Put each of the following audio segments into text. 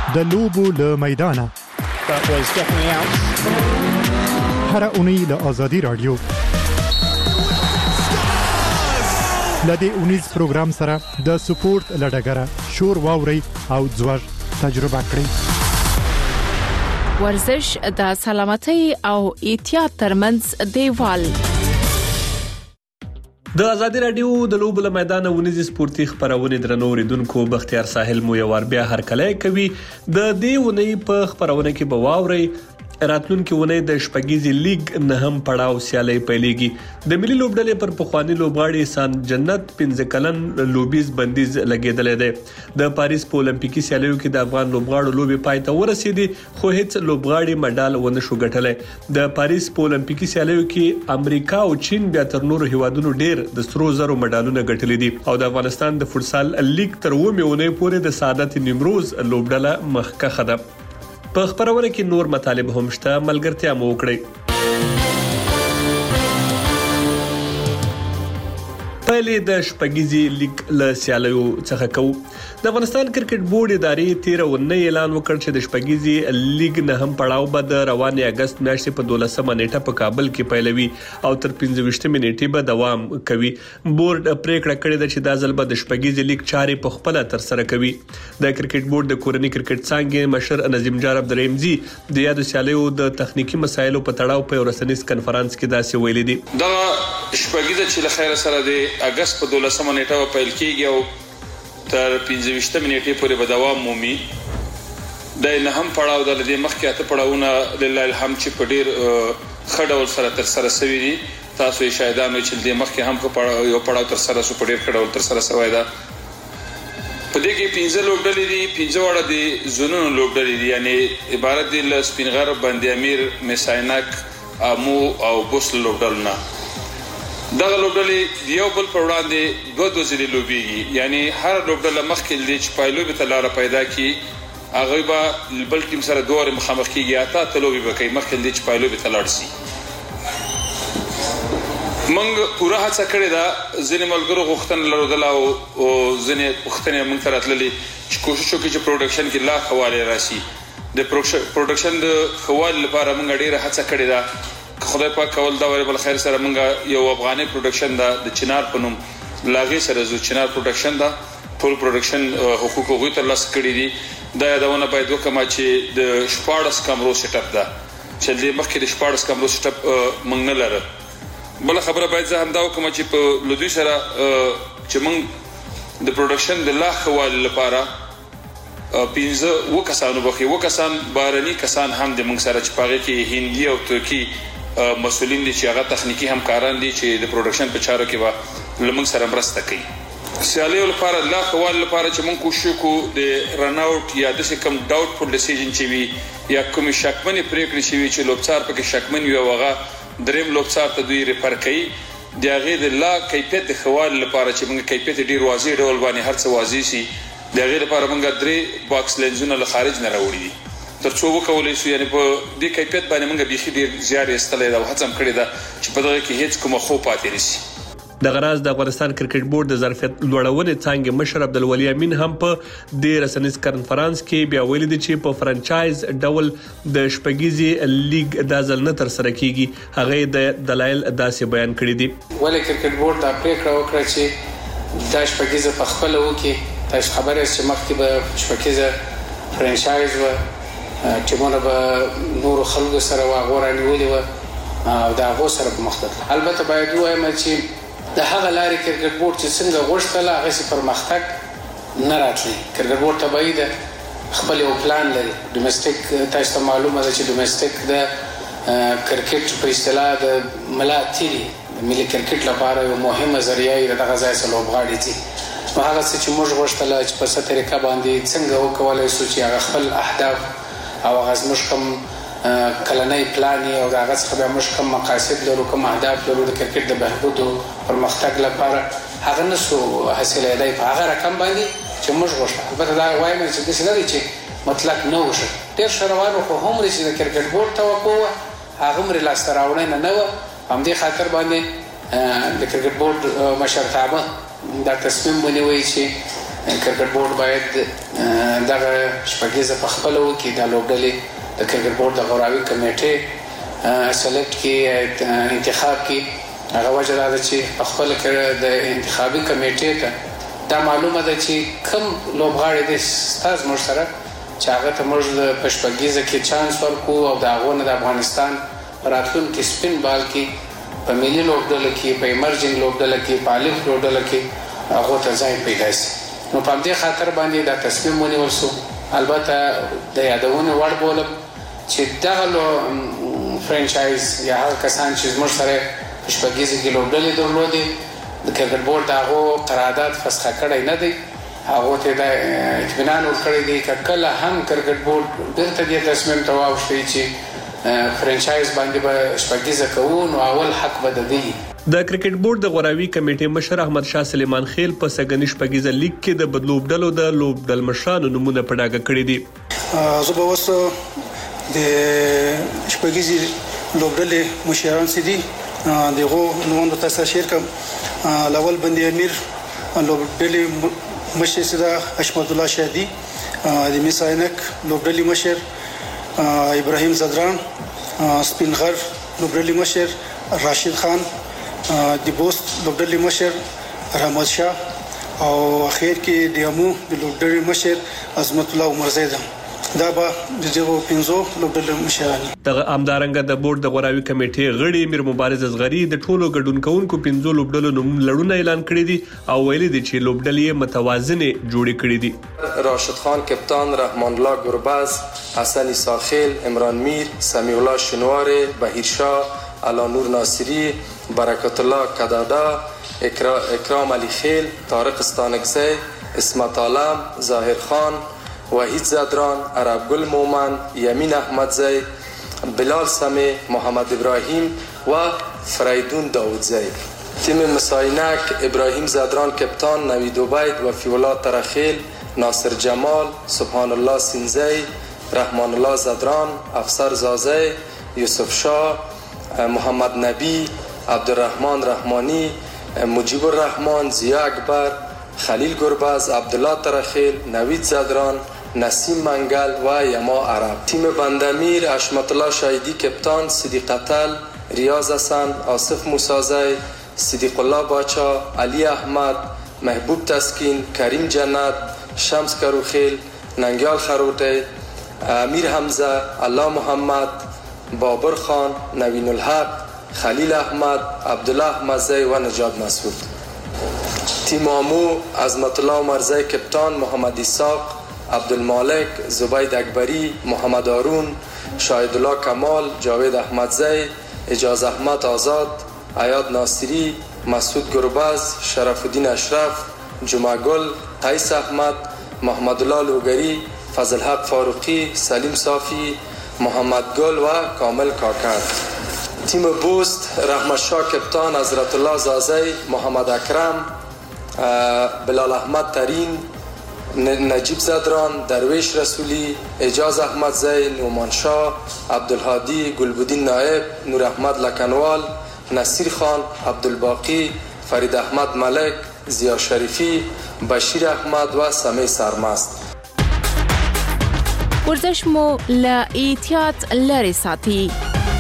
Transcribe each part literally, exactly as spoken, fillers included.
د لوبو له میدانه. That was definitely out. هر اونۍ له آزادي رادیو لدې اونیز پروګرام سره د سپورت لډګره شور واوري او ځوړ تجربه کړئ. ورزش د سلامتۍ او احتیاط ترمنځ دیوال. د آزادي رادیو د لوبو له میدانه ونیز سپورتي خبرونه درنو ریدونکو بختیار ساحل مو یو ور بیا هر کله کوي. د دې ونی په خبرونه کې بواوري راتلونکي ونی د شپږیزي لیګ نه هم پړاو سیالي پیلېږي. د ملي لوبډلې پر پخوانی لوبغاړي سان جنت پنځه کلن لوبیز بندیز لګیدل دی. د پاریس په اولمپیکي سیالیو کې د افغان لوبغاړو لوبي پای ته ورسېدي خو هیڅ لوبغاړي مډال ونه شو ګټلای. د پاریس په اولمپیکي سیالیو کې امریکا او چین بیا تر نورو هیوادونو ډیر د سرو زرو مډالونه ګټلي دي او د افغانستان د فوتسال لیګ تر ومه ونی پورې د سعادت نیمروز لوبډله مخکخه ده. په خبرونه کې نور مطالب هم شته، ملګرتیا مو وکړئ. پهلې د شپږیزي لیګ له سیالیو څخه کوو. د افغانستان کرکټ بورډ ادارې تیر ونې اعلان وکړ چې د شپږیزي لیګ نه هم پړاو به د روانې اگست میاشتې په دولسمه نیټه په کابل کې پیلوي او تر پنځه ویشتمې نیټې به دوام کوي. بورډ پریکړه کړې ده چې دا ځل به د شپږیزي لیګ چارې په خپل تر سره کوي. د کرکټ بورډ د کورنۍ کرکټ څانګې مشر نظیم جار عبدالرحیمزي د یادو سیالیو د تخنیکی مسایلو په تړاو په رسنیز کانفرنس کې داسې ویلي دي. دا شپږیزه چې له خیره سره د اگست په دولسمه نیټه پیل کیږي او تر پنځه ویشتمې نیټې پورې به دوام مومي. د نه هم پړاو د دې مخکې اته پړاوونه لله الحمد چې په ډیر ښه ډول سره تر سره شوي دي. تاسو یې شاهدان وئ چې د مخکې هم یو پړاو تر سره شو، په ډیر ښه ډول تر سره شوی ده. په دې کې پنځه لوبډلې دي، پنځه واړه د زونونو لوبډلې دي، یعنی عبارت دي له سپینغر، بند امیر، میساینک، امو او بوسل لوبډلو نه. دغه لوبډلې یو بل پر وړاندې دوه دوه ځلې لوبېږي، یعنی هر لوبډله مخکې د چې پایلوبې ته لاره پیدا کړي هغه به بل ټیم سره دوه وارې مخامخ کېږي، اته اته لوبې به کوي مخکې د چې پایلوبې ته لاړ شي. موږ پوره هڅه کړې ده، ځینې ملګرو غوښتنه لرله او ځینې غوښتنې موږ ته راتللې چې کوشش وکړي چې پروډکشن کې لا ښه والی راشي. د پروډکشن د ښه والي لپاره موږ ډېره هڅه کړې ده. خدای پاک کول دا وری بل خیر سره موږ یو افغاني پروډکشن دا د چنار په نوم لاغي سره زو چنار پروډکشن دا ټول پروډکشن حقوق غوښتل تر لاسه کړی دي. دا یادونه باید وکما چې د شپاړس کمرو سیټ اپ دا چې د مخکې د شپاړس کمرو سیټ اپ موږ نه لرو. بل خبره باید زه هم دا وکم چې په لودي سره چې موږ د پروډکشن د لا خوال لپاره پینځه وکسانو بخي وکسان بارني کسان هم د موږ سره چې پاره کې هندي او ترکی مسؤلین دي چې هغه تخنیکی همکاران دي چې د پروډکشن په چارو کې به لمن سره مرسته کوي. سیالیو لپاره لا خوال لپاره چې موږ کوشش کوو د رن اوټ یا د کم ډاوټ فول ډیسیژن چې وي یا کوم شکمنې پریکړې چې وي چې لوبڅار پکې شکمن وي او هغه دریم لوبڅار ته دوی ریفر کوي. د هغې د لا کیفیت د خوال لپاره چې موږ کیفیت ډیر واضح ډول باندې هر څه واضح شي، د هغې لپاره موږ درې باکس لینزونه له خارج نه راوړي دي تر څو وکولای شو، یعنی په دې کیفیت باندې موږ بیخي ډیر زیار ایستلی ده او هڅه هم کړې ده چې په دغه کې هیڅ کومه خو پاتې نشي. د غراز د افغانستان کرکټ بورډ د ظرفیت لوړونې څانګې مشر عبدالولي امین هم په دې رسنیز کانفرنس کې بیا ویلي دي چې په فرانچایز ډول د شپږیزي لیګ د ځل نه تر سره کیږي. هغه د دلایل داسې بیان کړی دي. ولې کرکټ بورډ دا پریکړه وکړه چې د شپږیزه په خپل وکي تاسو خبره چې مخکې به شپږیزه فرانچایز و ټیمونه به نور خلکو سره واغورا نیولې و او دا غو سره په مختلف. البته باید وایم چې د هغه لارې کرکټ بورډ چې څنګه غوښتل هغه سي پرمختګ نه راتلی. کرکټ بورډ ته باید خپل یو پلان لري. ډومېسټک تاسو ته معلومه ده چې ډومېسټک د کرکټ په اصطلاح د ملاتړي ملي کرکټ لپاره یو مهمه ذریعہ د دغه ځای سره لوبغاړي دي. نو هغه څه چې موږ غوښتل چې په څه طریقه باندې څنګه وکولای شو چې هغه خپل اهداف او هغه زموږ کوم کلنۍ پلان او هغه څخه به موږ کوم مقاصد لرو، کوم اهداف لرو د کرکټ د بهبود او پرمختګ لپاره هغه نسو حاصلېدای په هغه رقم باندې چې موږ غوښتل. البته دا وایم چې داسې نه دی چې مطلق نه وشو، ډېر ښه روان خو هم چې د کرکټ بورډ توقع وه هغه هم لاسته راوړنه نه وه. همدې خاطر باندې د کرکټ بورډ مشرتابه دا تصمیم ونیوی چې کرکټ بورډ باید دغه شپږیزه په خپل وکړي د لوبډلې د کرکټ بورډ د غوراوي کمیټې سلیکټ کې انتخاب کې هغه وجه دا ده چې په خپل کې د انتخابي کمیټې ته دا معلومه ده چې کوم لوبغاړي دي ستاسو موږ سره چې هغه ته موږ په شپږیزه کې چانس ورکو او د هغو نه د افغانستان راتلونکي سپین بال کې په ملي لوبډله کې په ایمرجنګ لوبډله کې په الف لوبډله کې هغو ته ځای پیدا شي. نو په همدې خاطر باندې دا تصمیم ونیول سو. البته د یادونې وړ بولم چې دغه فرانچایز یا هغه کسان چې زموږ سره په شپږیزه کې لوبډلې درلودې د کرکټ بورډ د هغو قرارداد فسخه کړی نه دی. هغو ته دا اطمینان ورکړی دی که کله هم کرکټ بورډ بیرته دې تصمیم ته واوښتوي چې فرانچایز باندې به شپږیزه کوو نو اول حق به د دی. د کرکټ بورډ د غوراوي کمیټې مشر احمد شاه سلیمان خیل په سګنی شپږیزه لیګ کې د بدلوبډلو د لوبډل مشرانو نمونه په ډاګه کړی دي. زه به اوس د شپږیزې لوبډلې مشران چې دي دغه نومونه تاسو شیر کوم. اول بندي امیر لوبډلې مشر سیدا حشمت الله شادي، د میساینک لوبډلې مشر ابراهیم زدران، سپینغر لوبډلې مشر راشد خان، د بوست لوبډلې مشر رحمت شاه او اخر کې د امو د لوبډلې مشر عظمت الله عمرزی ده. دا به د دغه پنځو لوبډلې مشران دغه امدارنګ د بورډ د غوراوي کمیټې غړي میر مبارز اصغری د ټولو ګډونکونکو پنځو لوبډلو نوم لړونه اعلان کړی دي او ویلي دي چې لوبډلې متوازنه جوړې کړې دي. راشد خان کپتان، رحمان الله گربز، حسن ساخیل، عمران میر، سمیع الله شنواره، بهیر شاه، علانور ناصری، برکت الله کدادا، اکرام علی خیل، طارق استانکزی، اسمت عالم، ظاهر خان، وحید زدران، عرب گل مومن، یمین احمدزی، بلال سمی، محمد ابراهیم و فریدون داودزی. تیم مساینک ابراهیم زدران کپتان، نوید عبید، وفی الله ترخیل، ناصر جمال، سبحان الله سینزی، رحمان الله زدران، افسر زازی، یوسف شاه، محمد نبی، عبدالرحمن رحمانی، مجیب الرحمن، ضیا اکبر، خلیل گربز، عبدالله ترخیل، نوید زدران، نسیم منگل و یما عرب. تیم بندمیر حشمت الله شایدی کپتان، صدیق قتل، ریاض حسن، آصف موسازی، صدیق الله باچا، علی احمد، محبوب تسکین، کریم جنت، شمس کروخیل، ننگیال خروته، امیر حمزه، الله محمد، بابر خان، نوین الحق، خلیل احمد، عبدالله احمدزی و نجات مسعود. تیم آمو عظمت الله مرزی کپتان، محمد اسحاق، عبدالمالک، زبید اکبری، محمد هارون، شاهد الله کمال، جاوید احمدزی، اجاز احمد آزاد، عیاد ناصری، مسعود گربز، شرف الدین اشرف، جمعه گل، قیس احمد، محمد الله لوگری، فضل حق فاروقی، سلیم صافی، محمد گل و کامل کاکر. تیم بوست رحمت شاه کپتان، حضرت الله زازی، محمد اکرم، بلال احمد ترین، نجیب زدران، درویش رسولی، اجاز احمدزی، نومان شاه، عبدالهادی، گلبودین نائب، نور احمد لکنوال، نصیر خان، عبدالباقی، فرید احمد ملک، ضیا شریفی، بشیر احمد و سمی سرمست. ورزش مو له احتیاط لري ساتي.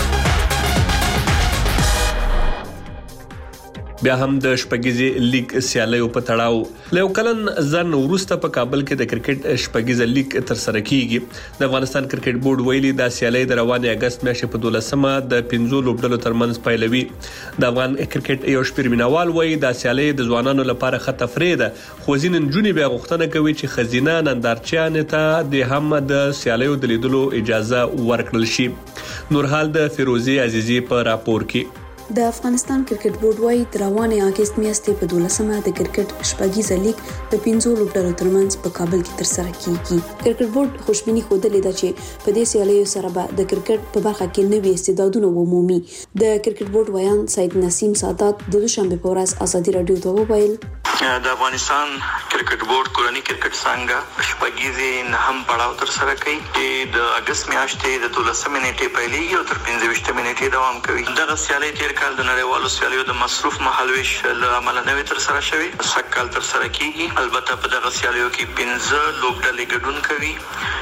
بیا هم د شپږیزې لیگ سیالیو په تړاو له کلن ځن ورسته په کابل کې د کرکټ شپږیزه لیگ تر سره کیږي. د افغانستان کرکټ بورډ ویلي دا سیالي د روانې اگست میاشتې په دولسمه د پنځو لوبډلو ترمنځ پیلوي. د افغان کرکټ یو شپږ مینوال وایي دا سیالي د ځوانانو لپاره ښه تفریح ده، خو ځینې نجونې بیا غوښتنه کوي چې خزینه نندارچیانو ته د هم د سیالیو د لیدلو اجازه ورکړل شي. نورحال د فیروزي عزیزي په راپور کې. د افغانستان کرکټ بورډ وايي د روانې اگست میاشتې په دولسمه د کرکټ شپږیزه لیگ د پنځو لوبډلو ترمنځ په کابل کې ترسره کیږي. کرکټ بورډ خوشبیني خوده ده چې په دې سیالیو سره به د کرکټ په برخه کې نوي استعدادونه ومومي. د کرکټ بورډ ویان سید نسیم سادات د دوشنبه په ورځ ازادي رادیو ته وویل د افغانستان کرکټ بورډ کورنۍ کرکټ څنګه شپږیزې نه هم پړاو ترسره کوي چې د اگست میاشتې د دولسمې نیټې پیلېږي او تر پنځه ویشتمې نیټې دوام کوي. دغه سیالي تیر کال د نړیوالو سیالیو د مصروف مهالويش له امله نوې تر سره شوی سږ کال تر سره کیږي. البته په دغه سیالیو کې پنځه لوبډلې ګډون کوي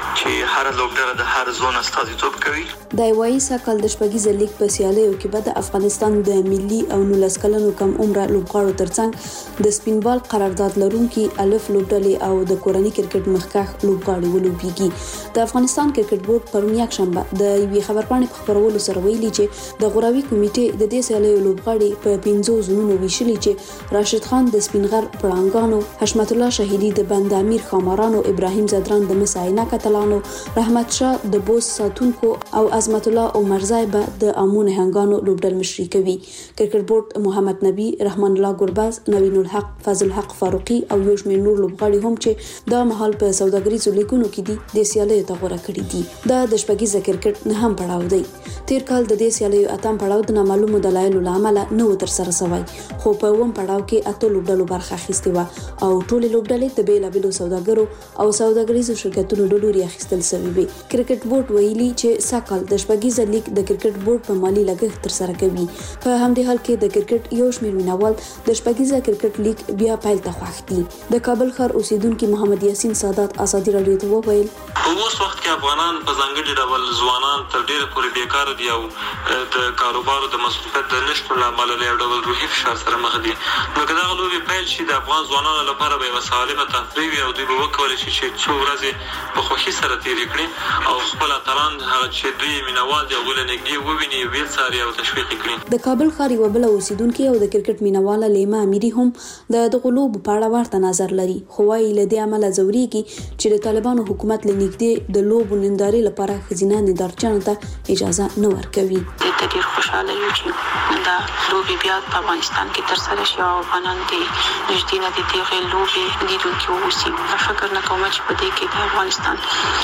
چې هر لوبډله د هر زون استازیتوب کوي. د وایي ساکل د شپږیز لیګ په سیالیو کې به د افغانستان د ملي او نولس کلنو کم عمره لوبغاړو ترڅنګ د سپینبال قرارداد لرونکي الف لوبډلې او د کورنۍ کرکټ مخکښ لوبغاړي ولوبېږي. د افغانستان کرکټ بورډ پرون یکشنبه د یوې خبرپاڼې په خبرولو سره ویلي چې د غوراوي کمیټې د دې سیالیو لوبغاړي په پنځو زونونو ویشلي چې راشد خان د سپینغر پړانګانو، حشمت الله شهیدی د بند امیر خامارانو، ابراهیم زدران د مساینه کتلانو، رحمت شاه د بوس ساتونکو او عظمت الله عمرزای به د امون هنګانو لوبډل مشري کوي. کرکټ بورډ محمد نبی، رحمان الله ګرباز، نوین الحق، فضل حق فاروقي او یو شمېر نور لوبغاړي هم چې د مهال په سوداګریزو لیګونو کې دي د سیالیو ته غوړه کړي دي. دا د شپږیز کرکټ نه هم پړاو دی. تیر کال د دې سیالیو اتم پړاو د نامعلومو دلایلو لامل نه و تر سره شوی، خو په اووم پړاو کې اته لوبډلو برخه اخیستې و او ټولې لوبډلې د بیلابیلو سوداګرو او سوداګریزو شرکتونو د لوري اخیستل شوی وي. کرکټ بورډ ویلي چې ساکل د شپږیز لیګ د کرکټ بورډ په مالی لګښت تر سره کوي. په همدې حال کې د کرکټ یو شمېر مینوال د شپږیز کرکټ لیګ بیا پیل ته خوښ دي. د کابل ښار اوسیدونکو محمد یاسین سادات ازادي رادیو ته وویل په اوس وخت کې افغانان په ځانګړي ډول ځوانان تر ډیره پورې بیکاره دي او د کاروبارو د مصروفیت د نشتون له امله له یو ډول روحي فشار سره مخ دي. نو که دغه لوبې پیل شي د افغان ځوانانو لپاره به یوه سالمه تفریح وي او دوی به وکولی شي چې څو ورځې په خوښۍ سره تېرې کړي او خپل اتلان هغه چې دوی مینوال دي هغوی له نږدې وویني، ویې څاري او تشویق یې کړي. د کابل ښار یوه بله اوسیدونکې او د کرکټ مینواله لیما امیري هم د دغو لوبو په اړه ورته نظر لري، خو وایي له دې امله ځورېږي چې د طالبانو حکومت له نږدې د لوبو نندارې لپاره ښځینه نندارچیانو ته اجازه نه ورکوي. د ډېر خوشاله یو چې دا لوبې بیا په افغانستان کې ترسره شي او افغانان د نږدې نه د دغې لوبې لیدونکي واوسي. فکر نه کوم چې په دې کې د افغانستان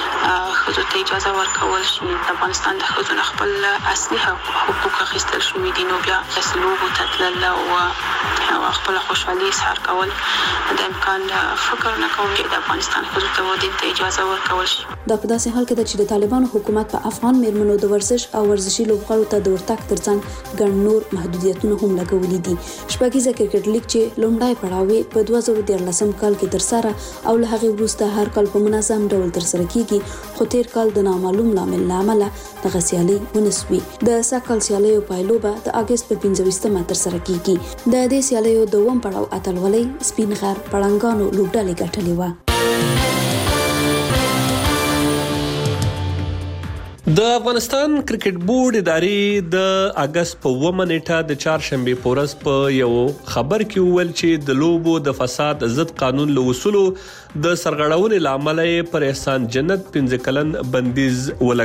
ښځو ته اجازه ورکول شي. د افغانستان د ښځو نه خپل اصلي حقوق اخیستل شوي دي، نو بیا لوبو ته تلل او خپله خوشحالي اظهار کول د امکان فکر نه کوم چې د افغانستان ښځو ته ودې ته اجازه ورکول شي. دا په داسې حال کې ده چې د طالبانو حکومت په افغان میرمنو د ورزش او ورزشي لوبغاړو ته د ورتګ ترڅنګ ګڼ نور محدودیتونه هم لګولي دي. شپږیزه کرکټ لیګ چې لومړی پړاو په دوه زره دیارلسم کال کې ترسره او له هغې وروسته هر کال په منظم ډول ترسره کیږي، خو تیر کال د نامعلوم لامل له امله دغه سیالي ونه سوې. د سږ سیالیو پایلو به د اګست په پنځه ویشتمه ترسره کیږي. د دې سیالیو دوم پړاو اتلولۍ سپین غر پړانګانو لوبډلې ګټلې وه. د افغانستان کرکټ بورډ ادارې د اګست په اوومه نیټه د چهارشنبې په ورځ په یو خبر کې وویل چې د لوبو د فساد ضد قانون له اصولو د سرغړونې له امله پر احسان جنت پنځه کلن بندیز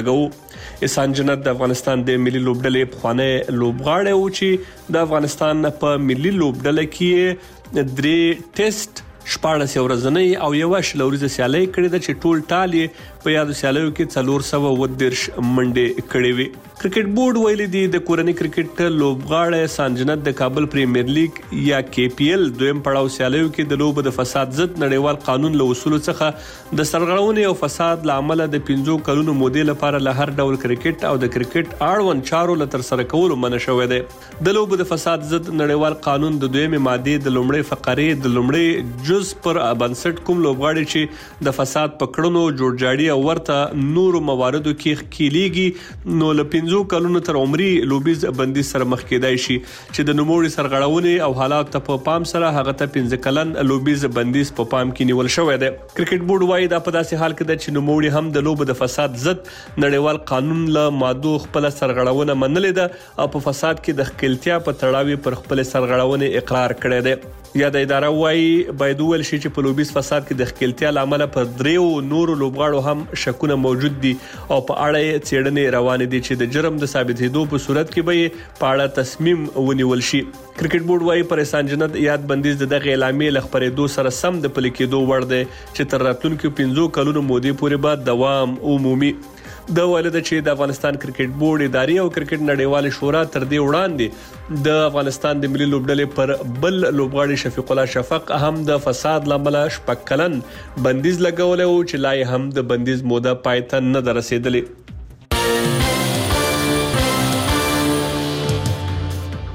ولګو. احسان جنت د افغانستان د ملي لوبډلې پخوانی لوبغاړی و چې د افغانستان په ملي لوبډله کې درې ټیسټ شپاړس ورځنۍ او یوه شل ورځې سیالۍ کړې ده چې ټول ټال یې په یادو سیالیو کې څلور سوه اووه دېرش منډې کړې وې. کرکټ بورډ ویلي دي د کورنۍ کرکټ لوبغاړی احسان جنت د کابل پریمیر لیګ یا کې پی ایل دویم پړاو سیالیو کې د لوبو د فساد ضد نړیوال قانون له اصولو څخه د سرغړونې او فساد له امله د پنځو کلونو مودې لپاره له هر ډول کرکټ او د کرکټ اړوند چارو له ترسره کولو منع شوی دی. د لوبو د فساد ضد نړیوال قانون د دویمې مادې د لومړۍ فقرې د لومړۍ جز پر بنسټ کوم لوبغاړي چې د فساد په کړنو جوړجاړي او ورته نورو مواردو کې کېلیږي نو له پنځو کلونو تر عمري لوبیز بندي سره مخ کېدای شي چې د نوموړي سرغړونې او حالات ته په پام سره هغه ته پنځه کلن لوبیز بندیز په پام کې نیول شوی دی. کرکټ بورډ وايي دا په داسې حال کې ده چې نوموړي هم د لوبو د فساد ضد نړیوال قانون له مادو خپل سرغړونه منلې ده او په فساد کې د ښکیلتیا په تړاو پر خپل سرغړونې اقرار کړی دی. یا د اداره وايي باید وویل شي چې په لوبیز فساد کې د ښکیلتیا له امله پر دریو نورو لوبغاړو هم شکونه موجود دي او په اړه یې څېړنې روانې دي چې د جرم د ثابتېدو په صورت کې به یې په اړه تصمیم ونیول شي. کرکټ بورډ وايي پر احسان جنت یاد بندیز د دغه اعلامیې له خپرېدو سره سم د پلي کېدو وړ دی چې تر راتلونکو پنځو کلونو مودې پورې به دوام عمومي. د ولید چې د افغانستان کرکټ بورډ ادارې او کرکټ نړیوال شورا تر دې وړاندې د افغانستان د ملي لوبډلې پر بل لوبغاړي شفیق الله شفق هم د فساد لامل شپږ کلن بندیز لګولې او چې لا هم د بندیز موده پای ته نه رسیدلې.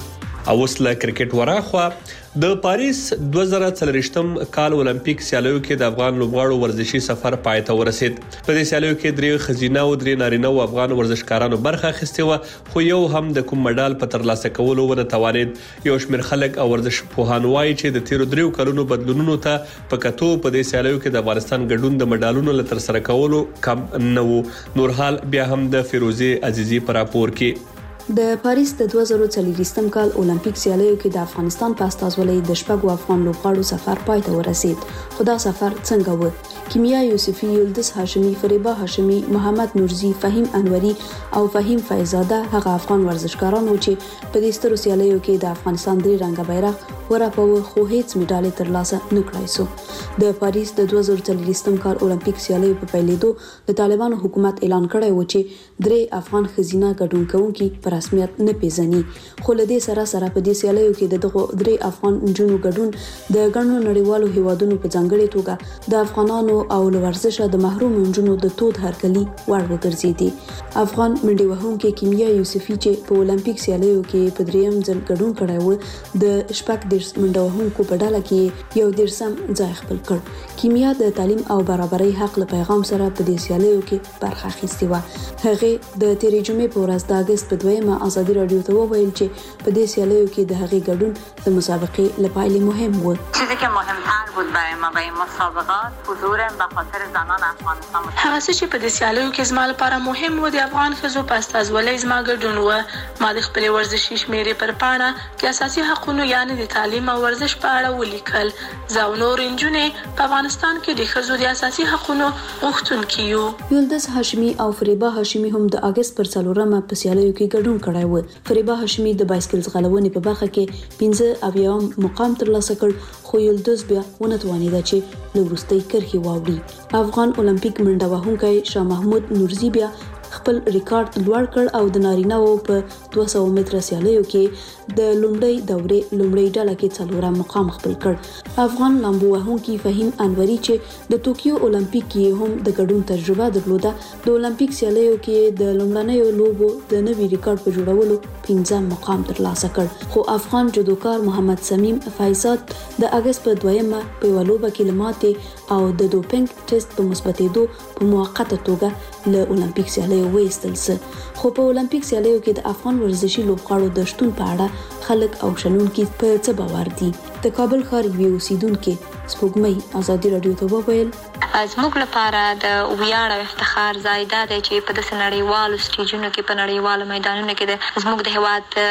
او اوس له کرکټ وراخوا د پاریس دوه زره څلوېښتم کال اولمپیک سیالیو کې د افغان لوبغاړو ورزشي سفر پای ته ورسید. په دې سیالیو کې درې خزینه او درې نارینه او افغان ورزشکارانو برخه اخیستې و، خو یو هم د کوم مډال په ترلاسه کولو ونه توانید. یو شمېر خلک او ورزش پوهان وایي چې د تیرو دریو کلونو بدلونونو ته په کتو په دې سیالیو کې د افغانستان ګډون د مډالونو له ترسره کولو کم نه و. نور حال بیا هم د فیروزي عزیزي پر راپور کې. د پاریس د دوه زره څلوېښتم کال اولمپیک سیالیو کې د افغانستان په استازولۍ د شپږو افغان لوبغاړو سفر پای ته ورسید. خو دا سفر څنګه و؟ کیمیا یوسفی، یلدز هاشمی، فریبا هاشمی، محمد نورزی، فهیم انوری او فهیم فیضزاده هغه افغان ورزشکاران و چې په دې سترو سیالیو کې د افغانستان درې رنګه بیرغ ورپاوه، خو هیڅ مډال ترلاسه نه کړای سو. د پاریس د دوه زره څلوېښتم کال اولمپیک سیالیو په پیلېدو د طالبانو حکومت اعلان کړی و چې درې افغان خزینه ګډون کوونکي په رسمیت نه پیژني. خو له دې سره سره په دې سیالیو کې د دغه درې افغان نجونو ګډون د ګڼو نړیوالو هیوادونو په ځانګړي توګه د افغانانو او ورزشه د محروم نجونو د تود هرکلي وړ وګرځېدي. افغان منډي وهونکي کیمیا یوسفی چې په اولمپیک سیالیو کې په دریم ځل ګډون کړی و، د شپږ دیرش منډه وهونکو په ډله کې یو دیرشم ځای خپل کړ. کیمیا د تعلیم او برابرۍ حق له پیغام سره په دې سیالیو کې برخه اخیستې و. هغه د تیرې جمعې په ورځ د اگست په دویمه ازادي رادیو ته وویل چې په دې سیالیو کې د هغې ګډون د مسابقې لپاره مهم و. چیزی که مهمتر بود برای ما برای مسابقات حضور به خاطر زنان افغانستان. هغه څه چې په دې سیالیو کې زما لپاره مهم و د افغان ښځو په استازولۍ زما ګډون و. ما د خپلې ورزشي شمیرې پر پاڼه د اساسي حقوقو یعنې د تعلیم او ورزش په اړه ولیکل. زه او نور نجونې په افغانستان کې د ښځو د اساسي حقوقو غوښتونکي یو. یلدز هاشمی او فریبا هاشمی هم د اگست پر څلورمه په سیالیو کې ګډون کړی و. فریبا هاشمی د بایسکل ځغلونې په برخه کې پنځه اویایم مقام ترلاسه کړ، خو یلدز بیا ونه توانیده چې له وروستۍ کرښې واوړي. افغان اولمپیک منډه وهونکی شاه محمود نورزی بیا خپل ریکارډ لوړ کړ او د نارینه‌و په دوه سوه متره سیالیو کې د لومړۍ دورې لومړۍ ډله کې څلورم مقام خپل کړ. افغان لامبو وهونکي فهیم انوری چې د توکیو اولمپیک کې هم د ګډون تجربه درلوده، د اولمپیک سیالیو کې د لومړنیو لوبو د نوي ریکارډ په جوړولو پنځم مقام ترلاسه کړ. خو افغان جودوکار محمد سمیم فیضزاد د اگست په دویمه په یوه لوبه کې له ماتې او د دوپینګ ټیسټ په مثبتېدو په موقته توګه له اولمپیک سیالیو وایستل سه. خو په اولمپیک سیالیو کې د افغان ورزشي لوبغاړو د شتون په اړه خلک او شنونکي په څه باور دي. د کابل ښار یوې اوسیدونکې سپوږمۍ ازادي رادیو ته وویل زموږ لپاره د ویاړ او افتخار ځای دا دی چې په داسې نړیوالو سټیجونو کې په نړیوالو میدانونو کې د زموږ د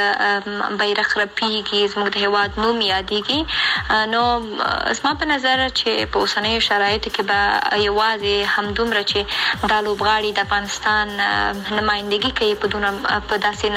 هیواد بیرغ رپیږي، زموږ د هیواد نوم یادېږي. نو زما په نظر چې په اوسنیو شرایطو کې به یوازې همدومره چې دا لوبغاړي د افغانستان نمایندګي کوي په دونه په داسې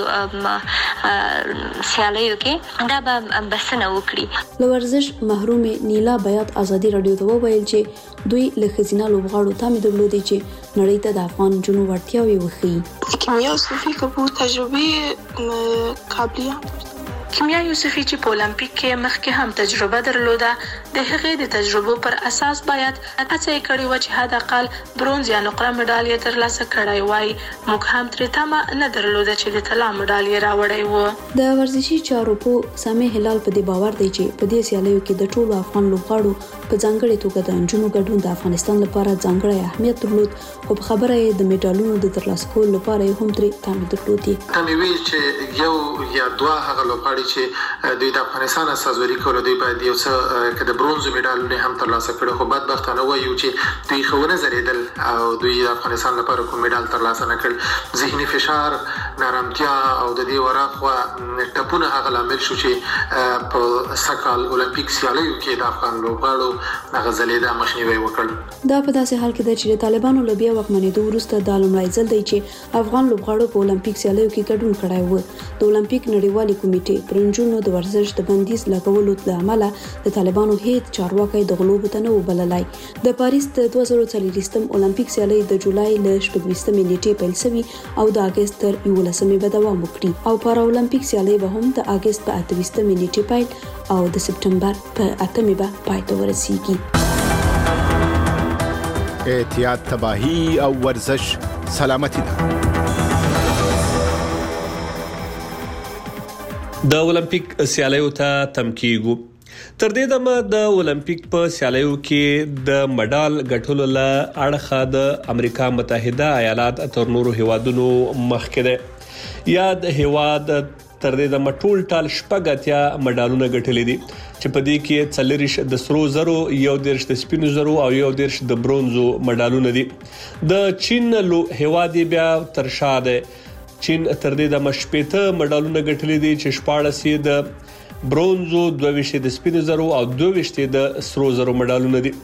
نړیوالو سیالیو کې دا به بسنه وکړي. له ورزش محرومې نیلا بیات ازادي رادیو ته وویل چې دوی له ښځینه لوبغاړو تمې درلودې چې نړۍ ته د افغان نجونو وړتیاوې وښيي. کیمیا یوسفی که بود تجربه قابلیت کیمیا یوسفی چې په اولمپیک کې مخکې هم تجربه درلوده، د هغې د تجربو پر اساس باید هڅه یې کړې وه چې حد اقل برونز یا نقره مډال یې ترلاسه کړی وای. موږ هم ترې تمه نه درلوده چې د طلا مډال یې راوړی و. د ورزشي چارو په سامي هلال په دې باور دی چې په دې سیالیو کې د ټولو افغان لوبغاړو په ځانګړي توګه د نجونو ګډون د افغانستان لپاره ځانګړی اهمیت درلود، خو په خبره یې د میډالونو د ترلاسه کولو لپاره یې هم ترې تمې درلودې. تمې ویل چې یو یا دوه هغه لوبغاړي چې دوی د افغانستان استازوري کوله دوی باید یو څه که د برونز میډالونه هم ترلاسه کړي، خو بدبختانه وایو چې دوی ښه ونه ځلېدل او دوی د افغانستان لپاره کوم میډال ترلاسه نه کړ. ذهني فشار، نارامتیا او د دې وراخوا ټپونه هغه لامل شو چې په سږکال اولمپیک سیالیو کې د افغان لوبغاړو هغه ځلېدا مخنیوی وکړ. دا په داسې حال کې ده چې د طالبانو له بیا واکمنېدو وروسته دا لومړی ځل دی چې افغان لوبغاړو په اولمپیک سیالیو کې ګډون کړی و. د اولمپیک نړیوالې کمیټې پر نجونو د ورزش د بندیز لګولو له امله د طالبانو هیڅ چارواکی د غلوبو ته نه و بللی. د پاریس د دوه زره څلوېښتم اولمپیک سیالۍ د جولای له شپږویشتمې نیټې پیل شوي او د اګست تر یولسمې به دوام وکړي او پارا اولمپیک سیالۍ به هم د اګست په اته ویشتمې نیټې پیل او د سپټمبر په اتمې به پای ته ورسیږي. احتیاط، تباهی او ورزش سلامتی ده. د اولمپیک سیالیو ته تم کیږو. تر دې دمه د اولمپیک په سیالیو کې د مډال ګټلو له اړخه د امریکا متحده ایالات تر نورو هیوادونو مخکې ده. یا د هیواد تر دې دمه ټول ټال شپږ اتیا مډالونه ګټلي دي چې په دې کې څلریش د سرو زرو، یو دیرش د سپینو زرو او یو دیرش د برونزو مډالونه دي. د چین لو هیواد بیا تر شا ده. چین تر دې دمه شپږ مډالونه ګټلي دي چې شپاړس یې د برونزو، دوه ویشت د سپینو زرو او دوه ویشت د سرو زرو مډالونه دي.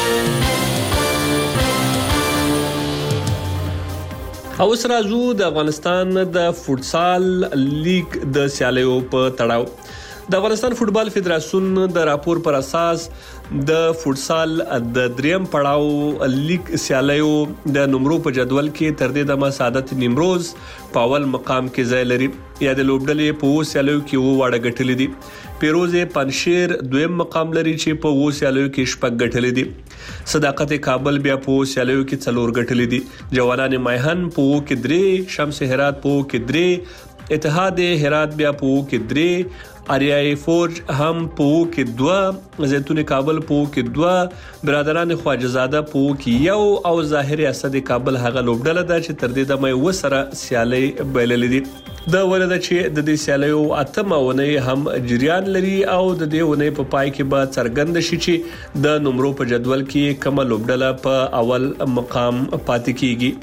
او سره زو د افغانستان د فوتسال لیگ د سیالیو په تړاو. د افغانستان فوتبال فدراسیون د راپور پر اساس د فوتسال د دریم پړاو لیگ سیالیو د نمرو په جدول کې تر دې دمه سعادت نیمروز په اول مقام کې ځای لري. یا د لوبډلې په سیالیو کې وو واړه ګټلې دي. پیروز پنشیر دویم مقام لري چې په وو سیالیو کې شپږ ګټلې دي. صداقت کابل بیا په سیالیو کې څلور ګټلې دي. جوانان مایهن په وو کې درې، شمس هرات په وو کې درې، اتحاد هرات بیا په وو کې درې، اریای فورج هم په وو کې دوه، زیتون کابل په وو کې دوه، برادران خواجه‌زاده په وو کې یو او ظاهر اسد کابل هغه لوبډله ده چې تر دې دمه وسره سیالي بایللې دي. د ولدا چې د دې سیالیو اتمه ونې هم جریان لري او د دې ونې په پای کې به څرګند شي چې د نمرو په جدول کې کومه لوبډله په اول مقام پاتې کیږي.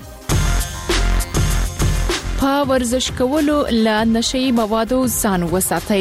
په ورزش کولو له نشي موادو ځان وساتئ.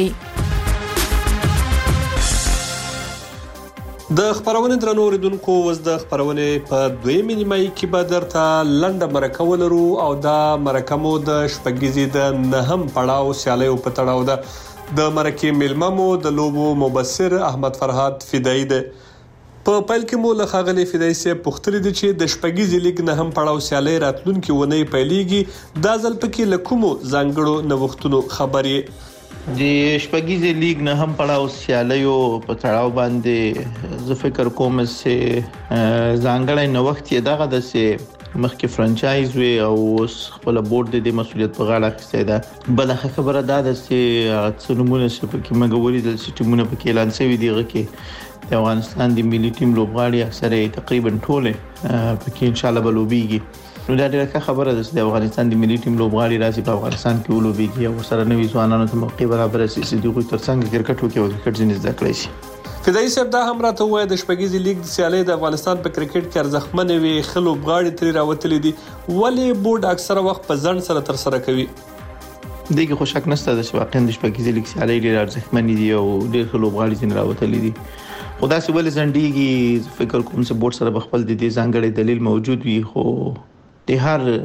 د خبرونه درنو اوریدونکو وز د خبرونه په دویمه نیمه کې به درته لنډه مرکه ولرو او دا مرکه مو د شپږیزې د نهم پړاو سیالیو په تړاو ده. د مرکې ملممو د لوبو مبصر احمد فرهاد فدایی ده. په پیل کې مو له خاغلی فدایی سه پوښتنه دي چې د شپږیزې لیګ نهم پړاو سیالي راتلونکي ونې پیلېږي. دا ځل پکې لکومو ځانګړو نوښتونو خبرې د شپږیزې لیګ نه هم پړاو سیالیو په تړاو باندې زه فکر کوم چې ځانګړی نوښت یې دغه د سه مخکې فرانچایز وي او اوس خپل بورډ د مسولیت په غاړه اخیستی ده. بل خبره دا ده چې څنګه چې پکې مګوري د سیټیمونه پکې اعلان شوی دی چې د افغانستان د ملي ټیم لوبغاړي اکثره تقریبا ټول پکې ان شاء الله بلوبيږي. نو دا ډیره خبره ده چې د افغانستان د ملي ټیم لوبغاړي راځي په افغانستان کې ولوبيږي او سره نوي ځوانانو ته موقع برابر شي چې دوی ترڅنګ کرکټ وکړي او کرکټ ځینې زده کړي شي. فدایی صاحب دا هم راته وایي د شپږیزې لیګ د سیالۍ د افغانستان په کرکټ کې ارزښتمن وي ښه لوبغاړي ترې راوتلي دي. ولې بورډ اکثره وخت په ځنډ سره تر سره کوي؟ دغه خو شک نشته چې واقعا د شپږیزې لیګ سیالۍ ډېر ارزښتمن دي او ډېر ښه لوبغاړي ځین راوتلي دي. خدا سي ولې ځنډيږي فکر کوم چې بورډ سره بخپل د دې ځانګړي دلیل موجود وي خو د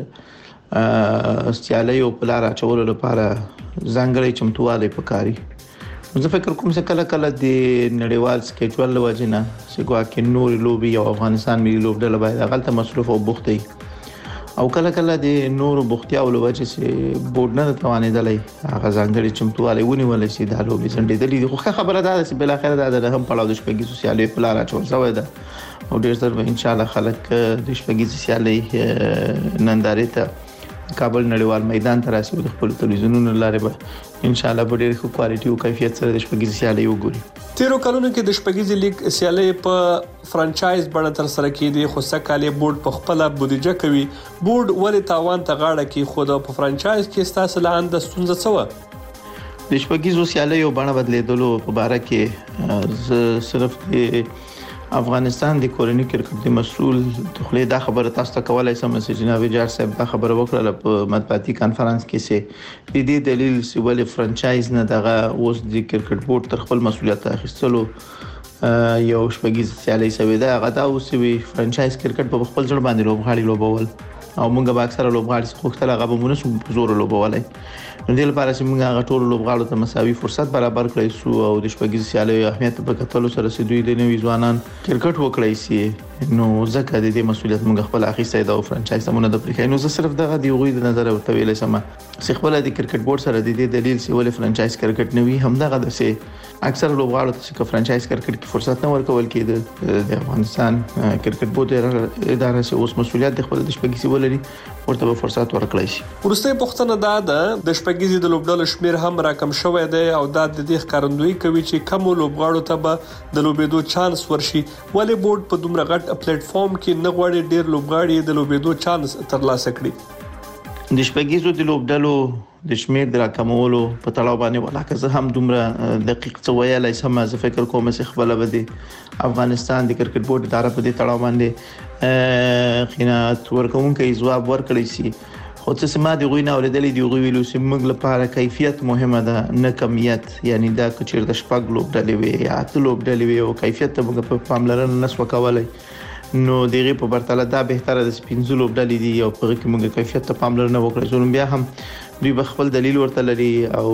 هر سیالیو په لار اچولو لپاره ځانګړي چمتووالی پکاري. زه فکر کوم چې کله کله د نړیوال سکیجول لوجنه چې ګواکې نور لوبي او افغانستان ملي لوبډله باید غلطه مصروف او بوخت وي او کله کله د نور بوختیا او لوجه چې بورډ نه توانېدلای هغه ځانګړي چمتووالی ونیول شي د لوبي ځنډېدلې دي. خو خبره ده چې بل اخر دا هم پړاو د شپږیزو سیالیو په لار اچول شوی ده او ډېر ژر به ان شاء الله خلک د شپږیزې سیالۍ نندارې ته کابل نړیوال میدان ته راسي او خپل تلویزیونونو لارې به ان شاء الله په ډېر ښه کوالټي او کیفیت سره د شپږیزې سیالۍ وګوري. تیرو کلونو کې د شپږیزې لیګ سیالۍ په فرانچایز بڼه تر سره کېدي خو سکهاله بورډ په خپل بودیجه کوي. بورډ ولې تاوان ته غاړه کې خو د فرانچایز کې ستاسو لاندې د ستونزه څه و؟ د شپږیزو سیالیو بڼه بدلیدلو په باره کې صرف د افغانستان د کورنۍ کرکټ د مسؤل تخلي دا خبره تاسو ته کولای سم چې جناب جار صاحب دا خبره وکړه په مطبوعاتي کانفرنس کې چې د دې دلیل چې ولې فرانچایز نه دغه اوس د کرکټ بورډ تر خپل مسولیت اخیستلو یو شپږیز سیالي سوي دا غدا اوس وی فرانچایز کرکټ په خپل ځړ باندې لوبغاړي لوبول او موږ به اکثره لوبغاړي خوښتل هغه به مونږ سم زور لوبولای. نو د لپاره چې موږ هغه ټول لوبغاړو ته مساوي فرصت برابر کړی سو او د شپږیز سیالي اهمیت په کتلو سره چې دوی د نوي ځوانان کرکټ وکړای شي نو ځکه د دې مسولیت موږ خپل اخیسته دا فرانچایز مونږ د پریکای نو زه صرف دغه دی غوي د نظر ورته ویل سم چې خپل د کرکټ بورډ سره د دې دلیل سی ولې فرانچایز کرکټ نوي هم دغه د سي اکثر لوبغاړو ته چې فرانچایز کرکټ کې فرصت نه ورکول کېده د افغانستان کرکټ بورډ اداره سي اوس مسولیت د خپل د شپږیزي ولري ورته به فرصت ورکړی شي. ورسته پښتنه دا ده د شپږیزي د لوبډلو شمیر هم راکم شوی دی او دا د دې ښکارندوی کوي چې کوم لوبغاړو ته به د لوبېدو چانس ورشي ولې بورډ په دومره غټ پلیټ فارم کې نه غواړي ډیر لوبغاړي د لوبېدو چانس ترلاسه کړي. د شپږیزو د لوبډلو د شمیر د راکمولو په تړاو باندې ولاکه زه هم دومره دقیق څه ویلای سم زه فکر کوم چې خپل به د افغانستان د کرکټ بورډ اداره په دې تړاو باندې خینات ورکوونکې ځواب ورکړي سي خو څه ما دی غوینه اوریدلې دی غوی ویلو چې موږ لپاره کیفیت مهمه ده نه کمیت یعنی دا کچیر د شپږ لوبډلې وي یا ات لوبډلې وي او کیفیت ته موږ په پاملرنه نسو کولای نو دغه په برتله دا بهتره د سپینځلو لوبډلې دي او په کې موږ کیفیت ته پاملرنه وکړو زموږ بیا هم دوی بخپل دلیل ورته لري او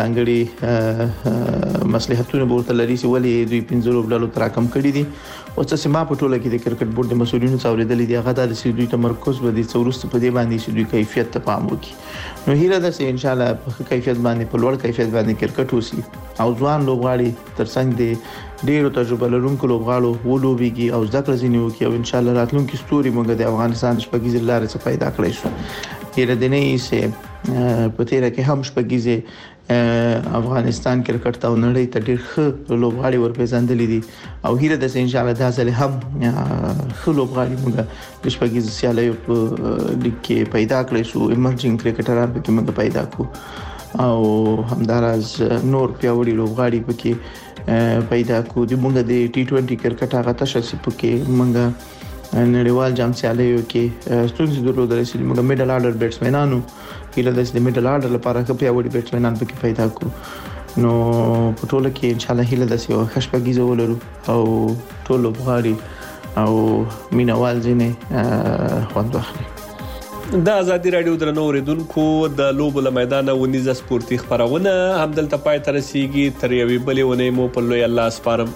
ځانګړي مصلحتونه ورته لري چې ولې دوی پنځلو لوبډلو تراکم کړی دي او څه ما په ټوله کې د کرکټ بورډ د مسولینو څورېدل دي هغه د دوی تمرکز به دي څورست په دې باندې چې دوی کیفیت ته پام وکړي نو هیله ده چې ان شاء الله په کیفیت باندې په لوړ کیفیت باندې کرکټ وسی او ځوان لوبغاړي ترڅنګ دي ډیرو تجربه لرونکو لوبغاړو ولوبيږي او ذکر ځینې وکي او ان شاء الله راتلونکي ستوري موږ د افغانستان شپږیزې لارې څخه پیدا کړی شو هیله ده نه چې په تیره کې هم شپږیزې افغانستان کرکټ ته نړۍ ته ډیر ښه لوبغاړي ورپېژندل دي او هیله ده چې ان شاء الله دا ځل هم ښه لوبغاړي موږ د شپږیزې سیالیو په لیګ کې پیدا کړی شو ایمرجنګ کرکټران په کې موږ پیدا کړو او همداراز نور پیاوړي لوبغاړي په کې پیدا کو د موږ د ټي ټوئنټي کرکټ هغه تشخیص په کې موږ نړیوال جام سیالیو کې ستونزې درلودل چې موږ میډل آرډر بیټسمنانو کله د میډل آرډر لپاره کې پیاوړي بیټسمنان په کې پیدا کو نو په ټوله کې ان شاء الله هیله ده چې خشپګیزه ولرو او ټول لوبغاړي او مینوال ځینې خوند واخلي. د ازادي رادیو درنو اوریدونکو د لوبو له میدانه ونیزه سپورتي خبرونه همدلته پای ته رسیږي تر یوې بلې ونې مو په لوی الله سپارم.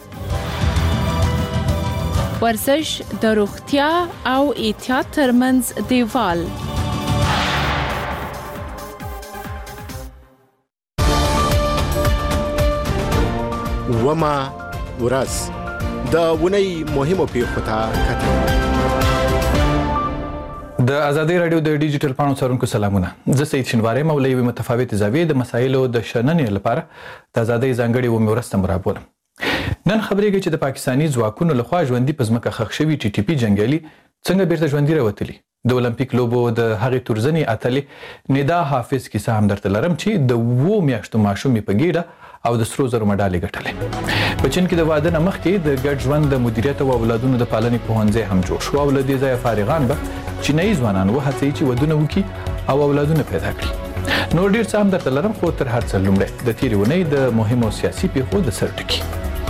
ورزش د روغتیا او احتیاط ترمنځ دیوال وما ورځ د ونی مهمو پیښو ته کتل. د ازادي رادیو د ډیجیټل پاڼو څارونکو سلامونه. زه سید شنواری مولوی متفاوت زاویې د مسایلو د شننې لپاره د ازادي ځانګړي و مرسته مرابوله. نن خبرېږي چې د پاکستاني ځواکونو لخوا ژوندۍ په ځمکه ښخ شوي ټي ټي پي جنګیالي څنګه بیرته ژوندۍ راوتلي. د اولمپیک لوبو د هغې تورزنې اتلې ندا حافظ کیسه هم درته لرم چې د اوو میاشتو ماشومې په ګیډه او د سرو زرو مډالې ګټلې. په چین کې د واده نه مخکې د ګډ ژوند د مدیریت او اولادونو د پالنې پوهنځی هم جوړ شو او له دې ځایه فارغان به چینایي ځوانان وهڅوي چې ودونه وکړي او اولادونه پیدا کړي. نور ډېر څه هم درته لرم خو تر هر څه لومړی د تېرې اونۍ د مهمو سیاسي پیښو د سر ټکي.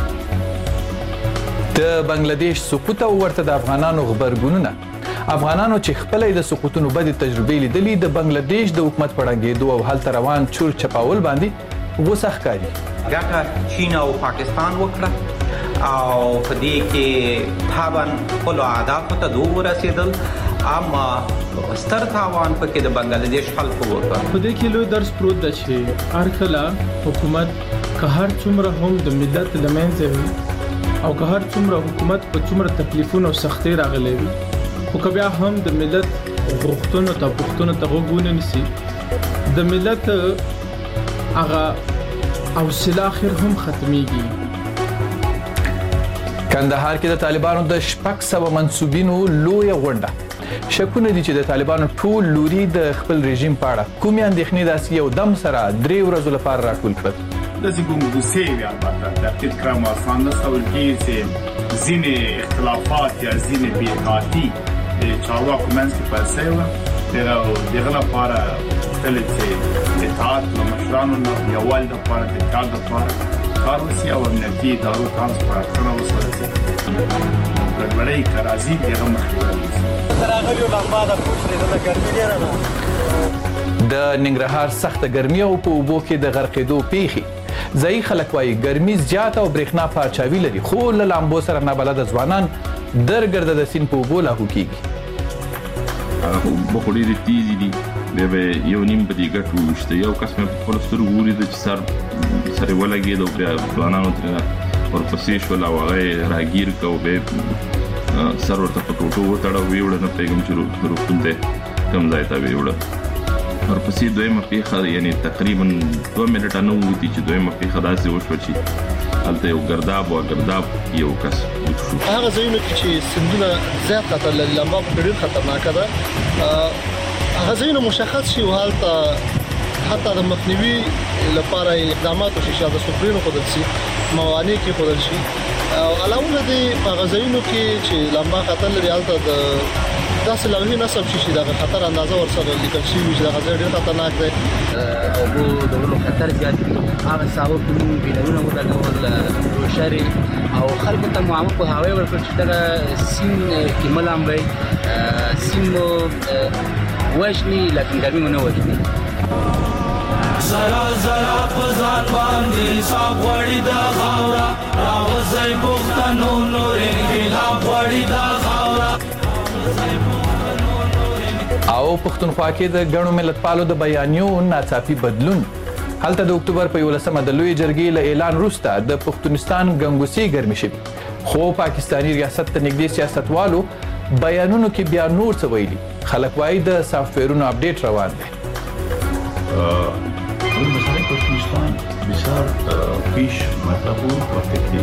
د بنگلاديش سقوط او ورته د افغانانو غبرګونونه افغانانو چې خپلې د سقوطونو بدې تجربې لیدلې د بنگلاديش د حکومت پړنګېدو او هلته روان چور چپاول باندې غوسه ښکاري. ګټه چین او پاکستان وکړه او په دې کې طبعا خپل اهدافو ته دوه ورسېدل اما ستر تاوان پکې د بنگلاديش خلکو وکړ. په دې کې لوی درس پروت دی چې هر کله حکومت که هر څومره هم د ملت لمنځه وي او که هر څومره حکومت په څومره تکلیفونو او سختۍ راغلی وي خو که بیا هم د ملت غوښتنو ته پوښتنو ته غوږ ونه نیسي د ملت هغه حوصله اخر هم ختمیږي. کندهار کې د طالبانو د شپږ سوه منسوبینو لویه غونډه. شکونه دي چې د طالبانو ټول لوري د خپل رژیم په اړه کومې اندېښنې داسې یو دم سره درې ورځو لپاره راټول کړل. داسې ګنګوسې وي البته تحقیق کړم آسان نه تصور کېږي چې ځینې اختلافات یا ځینې بې اتفاقي د چارواکو منځ کې پیل شوې وه د هغه لپاره غوښتل چې د اطاعت له مشرانو نه یووالي لپاره د اتحاد لپاره کار وشي او امنیتي ادارو ته هم سپارښتنه وشوه چې ګډوډۍ که راځي د هغه مخنیوی وشي. تر راغلیو لمبا ده پوښتنې د ګرمي ډېره ده. د ننګرهار سخته ګرمي او په اوبو کې د غرقېدو پیښې ځایي خلک وایي ګرمي زیاته او برېښنا پارچاوي لري خو له لامبو سره نابلده ځوانان درګرده د سیند په اوبو لاهو کیږي. اوبه خو ډېرې تیزې دي، بیا به یو نیم په دې ګټو وویشته. یو کس مې په خپلو سترګو ولیده چې سر سر یې ولګېد او بیا ځوانانو ترېنه ورپسې شول او هغه یې راګیر کړ او بیا سر ورته په ټوټو وتړه او ویې وړه. نه پوهېږم چې روغتون ته کوم ځای ته ویې وړه. ورپسې دویمه پېښه یعنې تقریبا دوه منټه نه ووتي چې دویمه پېښه داسې وشوه چې هلته یو ګرداب و ګرداب یو کس وچ شو. هغه ځایونه کې چې سیندونه زیات خطر لري، لمبا په ډېر خطرناکه ده، هغه ځایونه مشخص شي او هلته حتی د مخنیوي لپاره اقدامات وشي، چې د سپرینو ښودل شي، موانع کېښودل شي. او علاوه له دې په هغه ځایونو کې چې لمبا خطر لري هلته د داسې لوحې نصب شي چې دغه خطر اندازه ورسره لیکل شوي وي چې دغه ځای ډېر خطرناک دی. اوبو د ولو خطر زیات دي، هغه ساحو کې موږ بیلونه ولګول روشرې او خلکو ته مو په هوای ورکړ چې دغه سیند کې ملامبئ سیند مو وژني لکن ګرمي مو نه وژني. زرا زرا پزان باندې صاحب وړي د غاورا راوځي پښتنو نورې خلاف وړي د غاورا. او پښتونخوا کې د ګڼو ملتپالو د بیانیو ناڅاپي بدلون. هلته د اکتوبر په یولسمه د لوی جرګې له اعلان وروسته د پښتونستان ګنګوسې ګرمې شوې، خو پاکستاني ریاست ته نږدې سیاستوالو بیانونو کې بیا نور څه ویلي. خلک وایي د سافټویرونو اپډیټ روان دی. مثلا پاکستان بسیار پیش مطلب بود وقتی که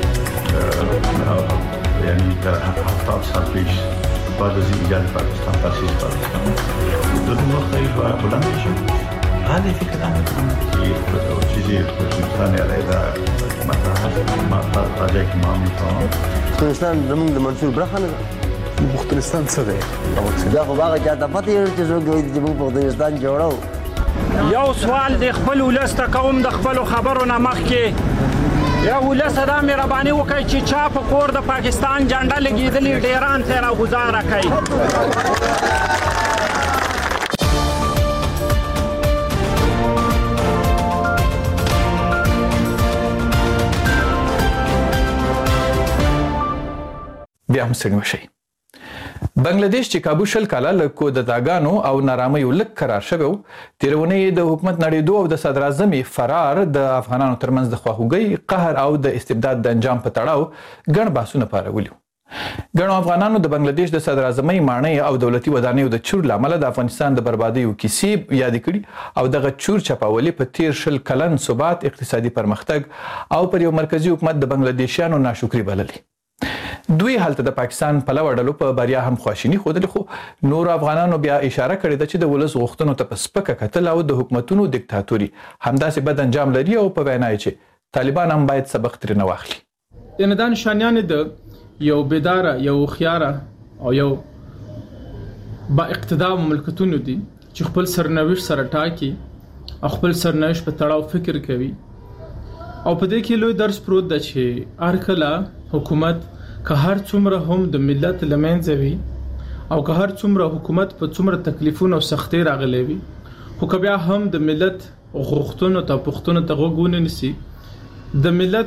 یعنی در هفتاد سال پیش بعد از ایجاد پاکستان تاسیس پاکستان در اون وقت خیلی بلند شد. حالی فکر نمیکنم که چیزی پاکستان علیه مطرح هست. مطرح راجع که ما میفهمم پاکستان زمون د منصور برخه نه ده. پاکستان څه دی؟ دا خو هغه چاته پته یې چې څوک وایي چې موږ پاکستان جوړو. یو سوال د خپل ولس ته کوم د خپلو خبرو نه مخکې یو ولس دا مهرباني وکړئ چې چا په کور د پاکستان جنډه لګېدلې ډیران ته راګوزاره کوي. بیا هم ستړي مشئ. بنگلاديش چې کابو شل کاله له کودتاګانو او نارامیو لږ قرار شوی و، تېره اونۍ د حکومت نړېدو او د صدراعظم فرار د افغانانو ترمنځ د خواخوږۍ، قهر او د استبداد د انجام په تړاو ګڼ بحثونه پارولي وو. ګڼو افغانانو د بنگلاديش د صدراعظمۍ ماڼۍ او دولتي ودانیو د چور له امله د افغانستان د بربادیو کیسې یادې کړي او دغه چور چپاولي په تېر شل کلن ثبات، اقتصادي پرمختګ او پر یو مرکزي حکومت د بنگلاديشیانو ناشکري بللي. دوی هلته د پاکستان پلوه ډلو په بریا هم خواشیني ښودلې، خو نورو افغانانو بیا اشاره کړې ده چې د ولس غوښتنو ته په سپکه کتل او د حکومتونو دیکتاتوري همداسې بد انجام لري او په وینا یې چې طالبان هم باید سبق ترېنه واخلي. یعنې دا نشانیانې د یو بیداره، یو هوښیاره او یو با اقتدار مملکتونو دي چې خپل سرنوشت سره ټاکي او خپل سرنوشت په تړاو فکر کوي. او په دې کې لوی درس پروت ده چې هر کله حکومت که هر څومره هم د ملت له منځه وي او که هر څومره حکومت په څومره تکلیفونو او سختۍ راغلی وي، خو که بیا هم د ملت غوښتنو ته پوښتنو ته غوږ ونه نیسي، د ملت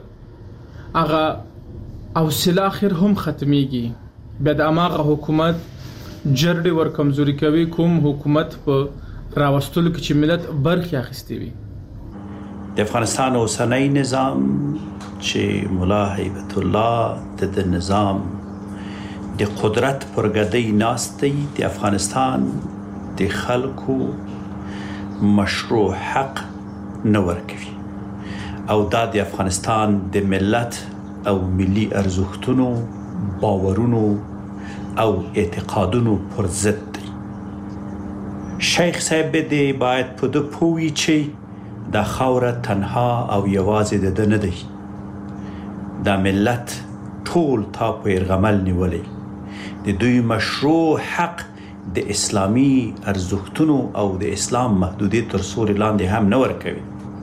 هغه حوصله اخر هم ختمیږي. بیا د هماغه حکومت جرړې ور کمزوري کوي کوم حکومت په راوستلو کې چې ملت برخې اخیستې وي. د افغانستان اوسنی نظام چې ملا هیبت الله د نظام د قدرت پر ګدۍ ناست دی، د افغانستان د خلکو مشروع حق نه ورکوي او دا د افغانستان د ملت او ملي ارزښتونو، باورونو او اعتقادونو پر ضد دی. شیخ صاحب دې باید په ده پوهوي چې دا خاوره تنها او یوازې د ده نه دی. دا ملت ټول تا په یرغمل نیولی. د دوی مشروع حق د اسلامي ارزښتونو او د اسلام محدودې تر سوري لاندې هم نه ورکوي.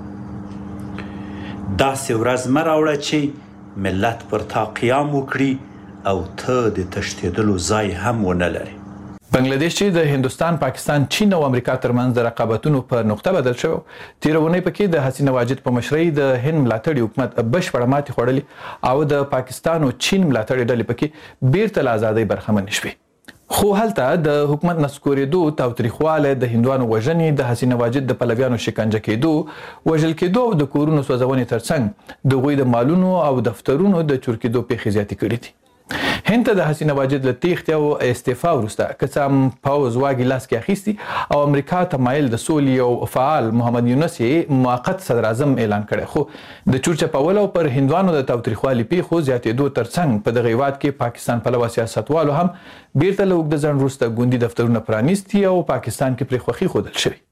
داسې ورځ مه راوړه چې ملت پر تا قیام وکړي او ته د تښتېدلو ځای هم ونه لري. بنگلاديش چې د هندستان، پاکستان، چین او امریکا ترمنځ د رقابتونو په نقطه بدل شو، تیرونی پکې د حسینه واجد په مشرۍ د هند ملاتړي حکومت بشپړه ماتې خوړلې او د پاکستان او چین ملاتړي ډلې پکې بیرته له ازادۍ برخمن شوې. خو هلته د حکومت نسکورېدو تاوتریخواله، د هندوانو وژنې، د حسینه واجد د پلویانو شکنجه کېدو، وژل کېدو او د کورونو سوځونې ترڅنګ د هغوی د مالونو او دفترونو د چور کېدو پیښې زیاتې کړې دي. هند ته د حسینه واجد له تېښتې او استعفا وروسته که څه هم پوځ واګې لاس کې اخیستي او امریکا ته مایل د سولې او فعال محمد یونس یې موقت صدر اعظم اعلان کړی، خو د چور چپولو او پر هندوانو د تاوتریخوالي پیښو زیاتېدو ترڅنګ په دغه هېواد کې پاکستان پلوه سیاستوالو هم بیرته له اوږده ځنډ وروسته ګوندي دفترونه پرانیستي او پاکستان کې پرې خوښي ښودل شوې.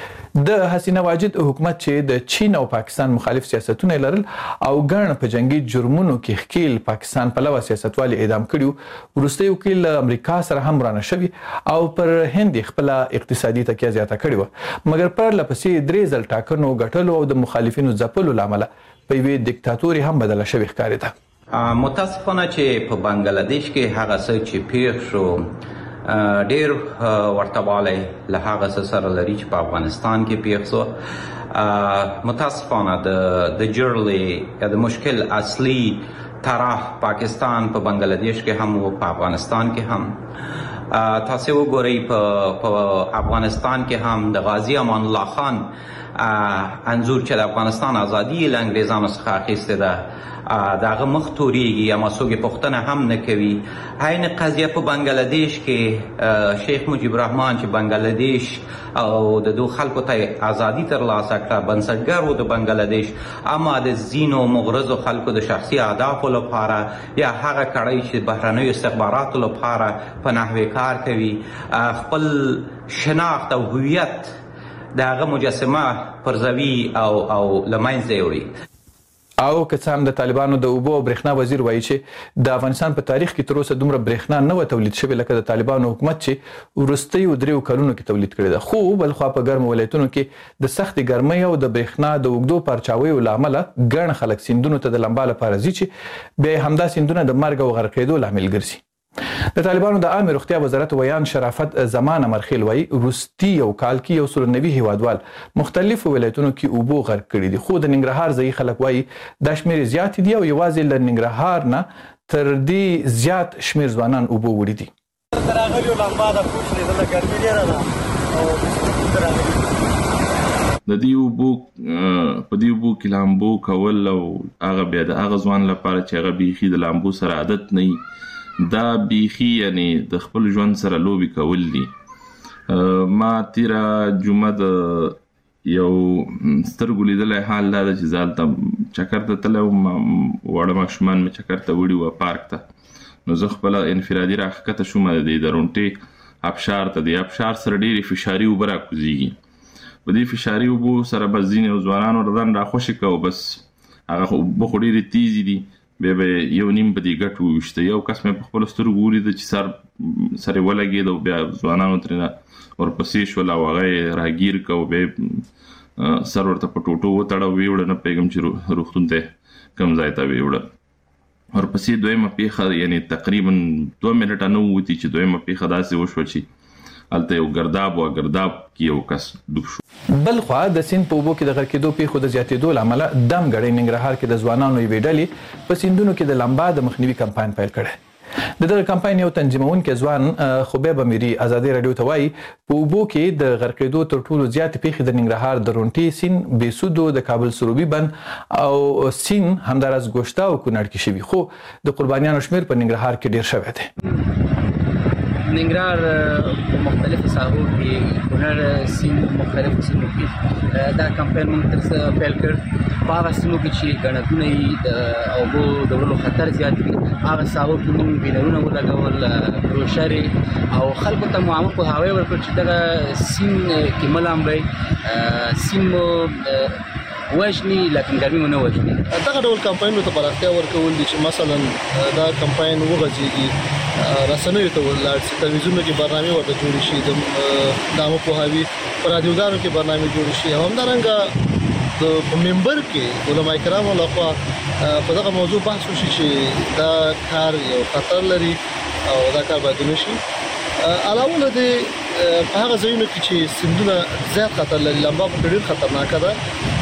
د حسینه واجد حکومت چې د چین او پاکستان مخالف سیاستونه لرل او ګڼ په جنگي جرمونو کې ښکیل پاکستان پلوه سیاستوالي اعدام کړي، وروستی وکیل امریکا سره هم رانه شوي او پر هند خپله اقتصادي تکیه زیاته کړې وه، مګر پرله پسې درې ځل ټاکنو ګټلو او د مخالفینو ځپلو له امله په یوې دیکتاتوري هم بدله شوې ښکارېده. متاسفانه چې په بنگلاديش کې هغه څه چې پیښ شو ډیر ورته والی له هغه څه سره لري چې په افغانستان کې پیښ شو. متاسفانه د جرلې یا د مشکل اصلي طرف پاکستان په بنگلاديش کې هم او په افغانستان کې هم. تاسو وګورئ په افغانستان کې هم د غازی امان الله خان انځور چې د افغانستان ازادي له انګریزانو څخه اخیستې ده دغه مخ تورېږي یا مسوګې پوښتنه هم نه کوي. عین قضیه په بنگلاديش کې شیخ مجیب الرحمن چې بنگلاديش او د دوه خلکو ته ازادي ترلاسه کړه، بنسټګر و د بنگلاديش، اما د ځینو مغرضو خلکو د شخصي اهدافو لپاره یا هغه کړۍ چې بهرنیو استخباراتو لپاره په نحوې کار کوي خپل شناخت او هویت د هغه مجسمه پرزوي او او له منځه وړي. او که څه هم د طالبانو د اوبو او برېښنا وزیر وایي چې د افغانستان په تاریخ کې تر اوسه دومره برېښنا نه وه تولید شوې لکه د طالبانو حکومت چې وروستیو دریو کلونو کې تولید کړې ده، خو بلخوا په ګرمو ولایتونو کې د سختې ګرمۍ او د برېښنا د اوږدو پرچاویو له امله ګڼ خلک سیندونو ته د لمبا لپاره ځي چې بیا یې همدا سیندونه د مرګ او غرقېدو لامل ګرځي. د طالبانو د عامه روغتیا وزارت ویان شرافت زمان امرخیل وایي وروستي یو کال کې یو سل نوي هیوادوال مختلفو ولایتونو کې اوبو غرق کړي دي، خو د ننګرهار ځایي خلک وایي دا شمېرې زیاتې دي او یوازې له ننګرهار نه تر دې زیات شمېر ځوانان اوبو وړي دي. د دې اوبو په دې اوبو کې لامبو کول او هغه بیا د هغه ځوان لپاره چې هغه بیخي د لامبو سره عادت نه وي، دا بیخي یعنی د خپل ژوند سره لوبي کول دي. ما تیره جمعه د یو سترګو لیدلی حال دا ده چې زه هلته چکر ته تللی وم، واړه ماشومان مې چکر ته وړي وه پارک ته، نو زه خپله انفرادي راښکته شوم د دې درونټې ابشار ته. د ابشار سره ډېرې فشاري اوبه راکوزېږي، په دې فشاري اوبو سره بس ځینې ځوانانو ځان راخوشي کوو، بس هغه اوبه خو ډېرې تیزې دي، بیا به یو نیم په دې ګټ وویشته. یو کس مې په خپلو سترګو ولیده چې سر سر یې ولګېد او بیا ځوانانو ترېنه ورپسې شول او هغه یې راګیر کړ او بیا سر ورته په ټوټو وتړه، ویې وړه، نه پوهېږم چې روغتون ته کوم ځای ته ویې وړه. ورپسې دویمه پیښه یعنې تقریبا دوه منټه نه ووتي چې دویمه پیښه داسې وشوه چې هلته یو ګرداب و، ګرداب کې یو کس ډوب شو. بلخوا د سیند په اوبو کې د غرقېدو پیښو د زیاتېدو له امله دم ګړۍ ننګرهار کې د ځوانانو یوې ډلې په سیندونو کې د لمبا د مخنیوي کمپاین پیل کړی. د دغه کمپاین یو تنظیمونکی ځوان خبیب امیري ازادي راډیو ته وایي په اوبو کې د غرقېدو تر ټولو زیاتې پیښې د ننګرهار د رونټې سیند، بېسودو، د کابل سروبي بند او سیند همداراز ګوشته او کونړ کې شوي، خو د قربانیانو شمېر په ننګرهار کې ډېر شوی دی. ننګرهار په مختلفو ساحو کې، کونړ سیند مختلفو سیمو کې دا کمپاین موږ تر پیل کړ. په هغه سیمو کې چې ګڼتونه وي د اوبو د وړلو خطر زیات وي، هغه ساحو کې موږ بینرونه ولګول، بروشرې او خلکو ته مو عامه پوهاوی ورکړ چې دغه سیند کې مه لامبئ، سیند مو وژني لیکن ګرمي مو نه وژني. دغه ډول کمپاینونو ته پراختیا ورکول دي چې مثلا دا کمپاین وغځېږي، رسنیو ته ولاړ شي، تلویزیونونو کې برنامې ورته جوړې شي، د عامه پوهاوي په رادیوګانو کې برنامې جوړې شي. همدارنګه د منبر کې علماء کرامو لخوا په دغه موضوع بحث وشي چې دا کار یو خطر لري او دا کار باید ونشي. علاوه له دې په هغه ځایونو کې چې سندونه زیات خطر لري لمبا په ډېر خطرناک ده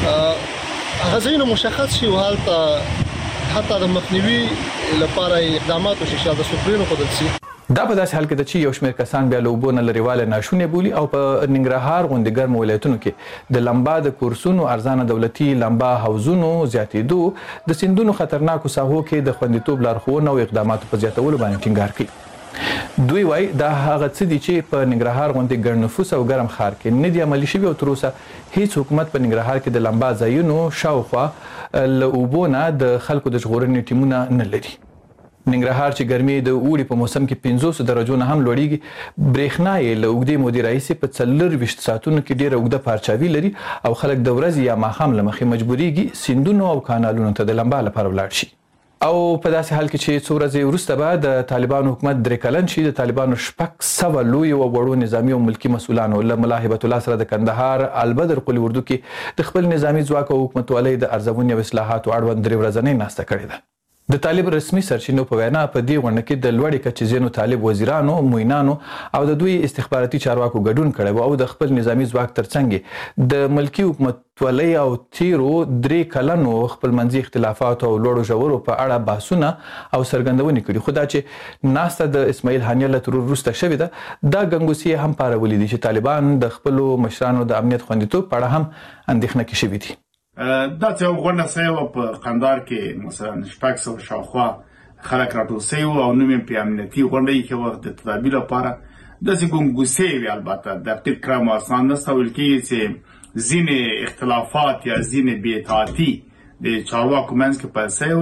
هغه ځایونه مشخص شي او حالت حتی د مخنیوي لپاره اقدامات وشي چې د سپرینو خدل سي دا په داسې حال کې د چې یو شمېر کسان بیا له اوبو نه لرېواله ناشونې بولي او په ننګرهار غوندې ګرمو ولایتونو کې د لمبا د کورسونو ارزانه دولتي لمبا حوضونو زیاتېدو د سیندونو خطرناکو ساحو کې د خوندیتوب لارښوونه او اقداماتو په زیاتولو باندې ټینګار کوي. دوی وایي دا هغه څه دي چې په ننګرهار غوندې ګڼ نفوس او ګرم ښار کې نه دي عملي شوي او تر اوسه هیڅ حکومت په ننګرهار کې د لمبا ځایونو شاوخوا له اوبو نه د خلکو د ژغورنې ټیمونه نه لري. ننګرهار چې ګرمي د اوړي په موسم کې پنځوس درجو نه هم لوړیږي برېښنا یې له اوږدې مودې راهیسې په څلرویشت ساعتونو کې ډېره اوږده پارچاوي لري او خلک د ورځې یا ماښام له مخې مجبوریږي سیندونو او کانالونو ته د لمبا لپاره ولاړ شي. او په داسې حال کې چې څو ورځې وروسته به د طالبانو حکومت درې کلن شي د طالبانو شپږ سوه لویو او وړو نظامي او ملکي مسؤلانو له ملا هبت الله سره د کندهار البدر قلي اردو کې د خپل نظامي ځواک او حکومتولۍ د ارزونې او اصلاحاتو اړوند درې ورځنۍ ناسته کړې ده. د طالب رسمي سرچینو په وینا په دې غونډه کې د لوړې کچې ځینو طالب وزیرانو موینانو او د دوی استخباراتي چارواکو ګډون کړی او د خپل نظامي ځواک ترڅنګ د ملکي حکومتولۍ او تیرو درې کلنو خپلمنځي اختلافاتو او لوړو ژورو په اړه بحثونه او څرګندونې کړي. خو دا چې ناسته د اسماعیل هانیه له تر وروسته شوې ده دا ګنګوسې هم پارولي دي چې طالبان د خپلو مشرانو د امنیت خوندیتوب په اړه هم اندېښنه کې شوي دي. دا چې غونډه سوي په قندهار کې مثلا شپږ سوه شاوخوا خلک راټول سوي او نوم یې په امنیتي غونډه کې وخت د تدابیر لپاره داسې ګنګوسې وي. البته دقیق کړم آسان نشته ویل کېږي چې ځینې اختلافات یا ځینې بې اطاعتي د چارواکو منځ کې پیل سوی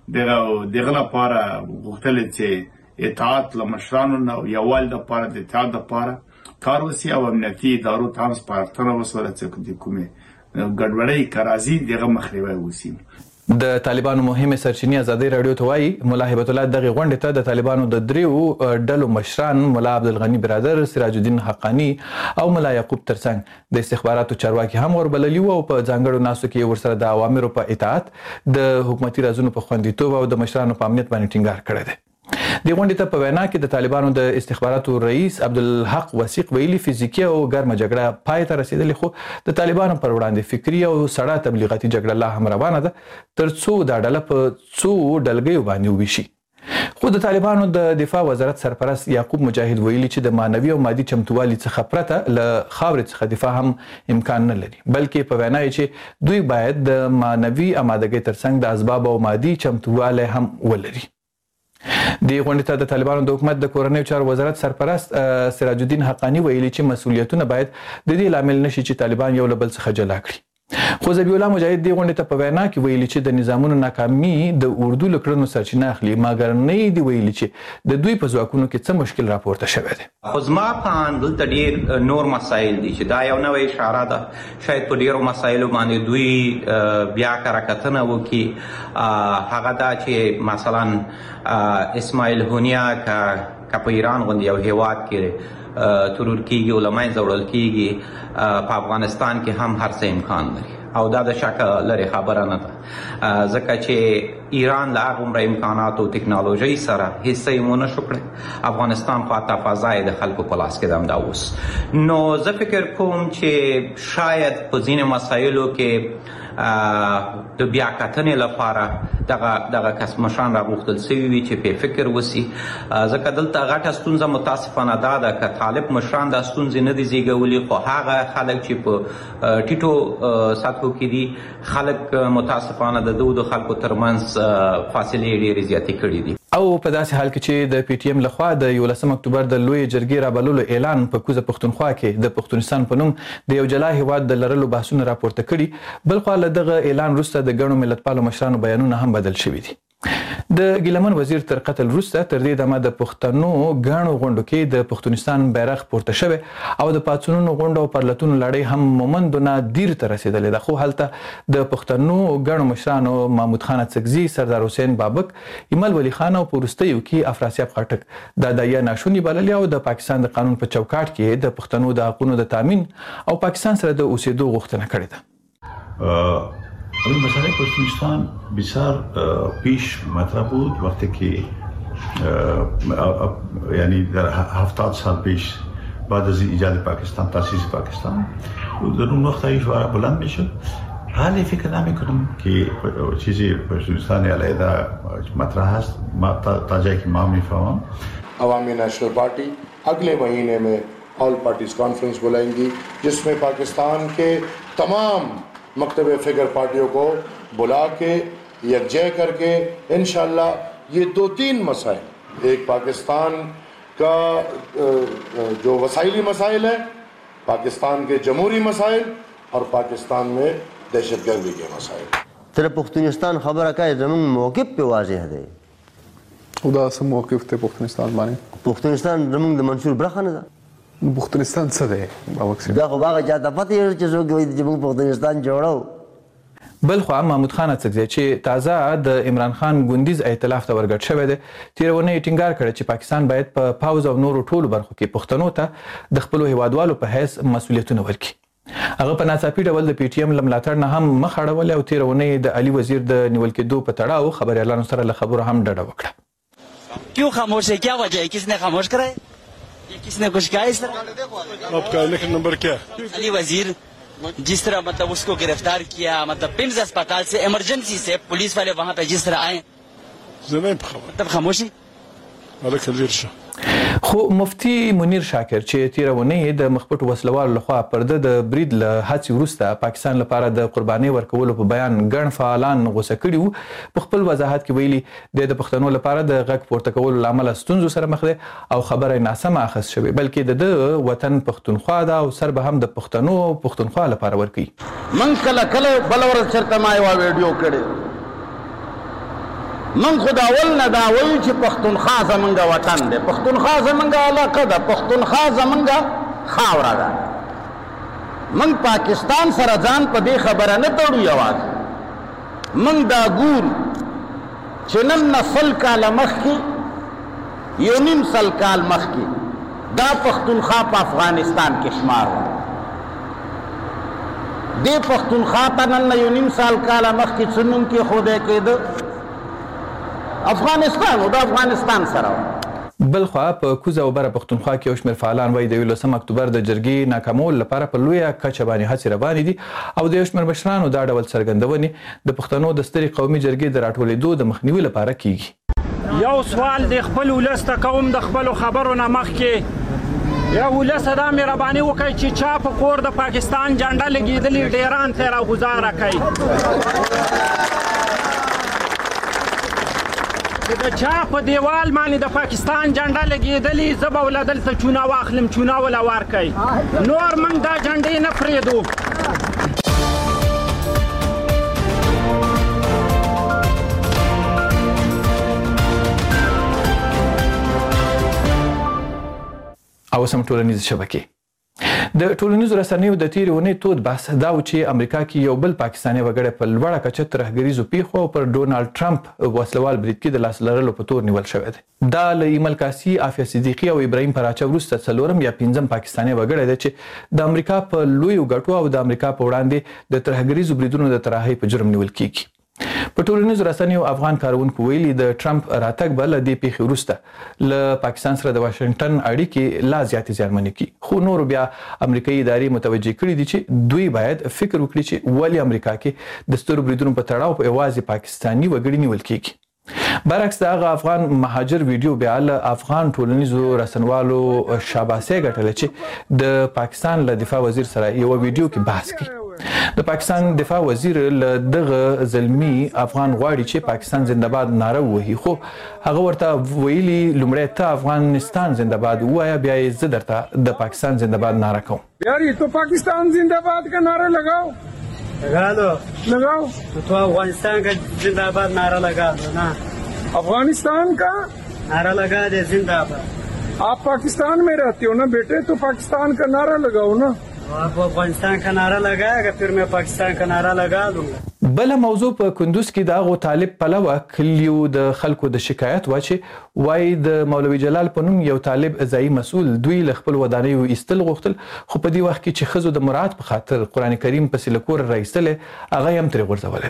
وه دغه لپاره غوښتل چې اطاعت له مشرانو نه یووالي لپاره د اتحاد لپاره کار وشي او امنیتي ادارو ته هم سپارښتنه وشوله چې د کومې ګډوډۍ کارازي دغه مخنیوی وشي. د طالبانو مهمه سرچینې ازادي رادیو ته وایي ملا هبت الله دغه غونډه ته د طالبانو د دریو ډلو مشران ملا عبدالغني برادر سراج الدین حقانی او ملا یعقوب ترڅنګ د استخباراتو چارواکي هم وربللي او په ځانګړو ناسو کې ورسره د اوامرو په اطاعت د حکومتي رازونو په خوندیتوب او د مشرانو په امنیت باندې ټینګار کړی دی. د غونډې ته په وینا کې د طالبانو د استخباراتو رئیس عبدالحق وثیق ویلي فزیکي او ګرمه جګړه پای ته رسیدلې خو د طالبانو پر وړاندې فکري او سړه تبلیغاتي جګړه لا هم روانه ده ترڅو دا ډله په څو ډلګیو باندې وویشي. خو د طالبانو د دفاع وزارت سرپرست یعقوب مجاهد ویلي چې د معنوي او مادي چمتووالي څخه پرته له خاورې څخه دفاع هم امکان نه لري بلکې په وینا یې چې دوی باید د معنوي امادګۍ ترڅنګ د اسباب او مادي چمتووالی هم ولري. د غونډې ته د طالبانو د حکومت د کورنیو چارو وزارت سرپرست سراج الدین حقانی ویلي چې مسؤلیتونه باید د دې لامل نشي چې طالبان یو له بل څخه جلا کړي. خو ذبیح الله مجاهد د غونډې ته په وینا کې ویلي چې د نظامونو ناکامي د اردو له کړنو سرچینه اخلي مګر نه دی ویلي چې د دوی په ځواکونو کې څه مشکل راپورته شوی دی. خو زما په اند دلته ډېر نور مسایل دي چې دا یو نوې اشاره ده شاید په ډېرو مسایلو باندې دوی بیا کره کتنه وکړي. هغه دا چې مثلا اسماعیل هانیه که په ایران غوندې یو هیواد کې ترور کیږي او له منځه وړل کیږي په افغانستان کې هم هر څه امکان لري او دا د شک لري خبره نه ده ځکه چې ایران له هغومره امکاناتو او ټکنالوژۍ سره هیڅ یې ونه شو کړی. افغانستان پاته فضا یې د خلکو په لاس کې ده همدا اوس. نو زه فکر کوم چې شاید په ځینې مسایلو کې د بیا کتنې لپاره دغه دغه کس مشران راغوښتل سوي وي چې په فکر وسي ځکه دلته غټه ستونزه متاسفانه دا ده که طالب مشران دا ستونزې نه دي زیږولي خو هغه خلک چې په ټیټو سطحو کې دي خلک متاسفانه د دوو د خلکو ترمنځ فاصلې ډېرې زیاتې کړي دي. او په داسې حال کې چې د پی ټی ایم لخوا د یولسم اکتوبر د لوی جرګې رابللو اعلان په کوزه پښتونخوا کې د پښتونستان په نوم د یو جلا هیواد د لرلو بحثونه راپورته کړي بل خو له دغه اعلان وروسته د ګڼو ملتپالو مشرانو بیانونه هم بدل شوي دي. د ګیلمن وزیر تر قتل وروسته تر دې دمه د پښتنو ګڼو غونډو کې د پښتونستان بیرغ پورته شوی او د پاڅونونو غونډو او پرلتونو لړۍ هم مومندونه دیر ته رسیدلې ده. خو هلته د پښتنو ګڼو مشرانو محمود خان اڅکزي سردار حسین بابک ایمل ولی خان او په وروستیو کې افراسیاب خټک د دایه ناشونی بللې او د پاکستان د قانون په چوکاټ کې د پښتنو د حقوقو د تامین او پاکستان سره د اوسېدو غوښتنه کړې ده. این مسئله پشتونستان بسیار پیش مطرح بود وقتی که یعنی در هفتاد سال پیش بعد از ایجاد پاکستان، تاسیس پاکستان، در اون وقت این شعار بلند میشد. حالی فکر نمی کنم که چیزی پشتونستان علیحده مطرح هست تا جایی که ما میفهمم. عوامی نیشنل پارٹی اگلے مہینے میں آل پارٹیز کانفرنس بلائیں گی جس میں پاکستان کے تمام مکتب فکر پارٹیوں کو بلا کے یکجا کر کے انشاءاللہ یہ دو تین مسائل، ایک پاکستان کا جو وسائلی مسائل ہیں، پاکستان کے جمہوری مسائل اور پاکستان میں دہشت گردی کے مسائل. تر پختونستان خبره کوي زموږ موقف په واضح دی. خدا سم موقف ته پختونستان باندې. پختونستان زموږ د منشور برخه نه ده. پختونستان څه دی؟ دا خو هغه چاته پته یې چې څوک وایي چې موږ پختونستان جوړو. بل خو محمود خان اڅکزی چې تازه د عمران خان ګوندیز ائتلاف ته ورګډ شوی دی، تیرونه یې ټینګار کړی چې پاکستان باید په پا پاوز او نورو ټولو برخو کې پښتنو ته د خپلو هیوادوالو په حیث مسؤلیتونه ورکړي. هغه په ناڅاپي ډول د پی ټی ایم له ملاتړ نه هم مخ اړولې او تیرونه یې د علي وزیر د نیول کېدو په تړاو خبریالانو سره له خبرو هم ډډه وکړه. کیوں خاموش ہے؟ کیا وجہ ہے؟ کس نے خاموش کرا ہے؟ کس نے کچھ کہا ہے اس طرح؟ آپ کا لیکن نمبر کیا ہے؟ علی وزیر جس طرح مطلب اس کو گرفتار کیا، مطلب پمز اسپتال سے ایمرجنسی سے پولیس والے وہاں پہ جس طرح آئے مطلب خاموشی. خو مفتی منیر شاکر چې تیرونه یې د مخپټو وسلوالو لخوا پرده د برید له هڅې وروسته پاکستان لپاره د قربانۍ ورکولو په بیان ګڼ فعالان غوسه کړي وو. په خپل وضاحت کې ویلي دی د پښتنو لپاره د غږ پورته کولو له امله ستونزو سره مخ دی او خبره ناسمه اخذ شوې، بلکې د ده وطن پښتونخوا ده او سر به هم د پښتنو پښتونخوا لپاره ورکوي. من کله کله بل ورځ چېرته ما یوه ویډیو کړې، من خو د اول نه دا وایو چې پښتونخوا زمونږ وطن دی، پښتونخوا زمونږ علاقه ده، پښتونخوا زمونږ خاوره ده. من پاکستان سره ځان په دې خبره نه تړو، یوازې من دا ګورو چې نن نه سل کاله مخکې یو نیم سل کال مخکې دا پښتونخوا په افغانستان کې شمار وه. دې پښتونخوا ته نن نه یو نیم سال کاله مخکې څه نوم کېښودی کېده؟ افغانستان او د افغانستان سره. بل خوا په کوزه او بره پښتونخوا کې یو شمېر فعالان وایي د یولسم اکتوبر د جرګې ناکامولو لپاره په لویه کچه باندې هڅې روانې دي او د یو شمېر مشرانو دا ډول څرګندونې د پښتنو د سترې قومي جرګې د راټولېدو د مخنیوي لپاره کیږي. یو سوال د خپل ولس ته کوم د خپلو خبرو نه مخکې، یا ولس دا مهرباني وکړئ چې چا په کور د پاکستان جنډه لګېدلې ډیران ته راګوزاره کوي. د چا په دیوال باندې د پاکستان جنډه لګېدلې زه به وله دلته چونه واخلم، چونه وله ورکئ، نور موږ دا جنډې نه پرېږدو. او سم ټولنیز شبکې د ټولنیزو رسنیو د تیرې اونۍ تود بحث دا و چې امریکا کې یو بل پاکستاني وګړی په لوړه کچه ترهګریزو پیښو او پر ډونالډ ټرمپ وسلوال برید کې د لاس لرلو په تور نیول شوی دی. دا له ایمل کاسي، عافیه صدیقي او ابراهیم پراچه وروسته څلورم یا پنځم پاکستاني وګړی دی چې د امریکا په لویو ګټو او د امریکا په وړاندې د ترهګریزو بریدونو د طراحۍ په جرم نیول کیږي. په ټولنیزو رسنیو افغان کارونکو ویلي د ټرمپ راتګ به له دې پیښې وروسته له پاکستان سره د واشنګټن اړیکې لا زیاتې زیانمنې کړي. خو نورو بیا امریکایي ادارې متوجه کړي دي چې دوی باید فکر وکړي چې ولې امریکا کې د سترو بریدونو په تړاو په یوازې پاکستاني وګړي نیول کیږي. برعکس د هغه افغان مهاجر ویډیو بیا له افغان ټولنیزو رسنوالو شاباسي ګټله چې د پاکستان له دفاع وزیر سره یو ویډیو کې بحث کوي. د پاکستان دفاع وزیر له دغه زلمی افغان غواړي چې پاکستان زنده‌باد ناره ووهي، خو هغه ورته ویلي لومړی ته افغانستان زنده‌باد ووایه، بیا یې زه درته د پاکستان زنده‌باد ناره کوم. یار تو پاکستان زنده‌باد کا نعرہ لگاؤ لگا دو لگاؤ تو افغانستان کا زنده‌باد نعرہ لگا دو نا، افغانستان کا نعرہ لگا دے زنده‌باد. آپ پاکستان میں رہتے ہو نا بیٹے، تو پاکستان کا نعرہ لگاؤ نا. آپ افغانستان کا نعرہ لگائے گا پھر میں پاکستان کا نعرہ لگا دوں گا. بل موضوع په کندوز کې د هغو طالب پلوه کلیو د خلکو د شکایت و چې وایي د مولوي جلال په نوم یو طالب ځایي مسؤل دوی له خپل ودانیو ایستل غوښتل، خو په دې وخت کې چې ښځو د مراعات په خاطر قرآن کریم پسې له کوره راایستلی هغه یې هم ترې غورځولی دی.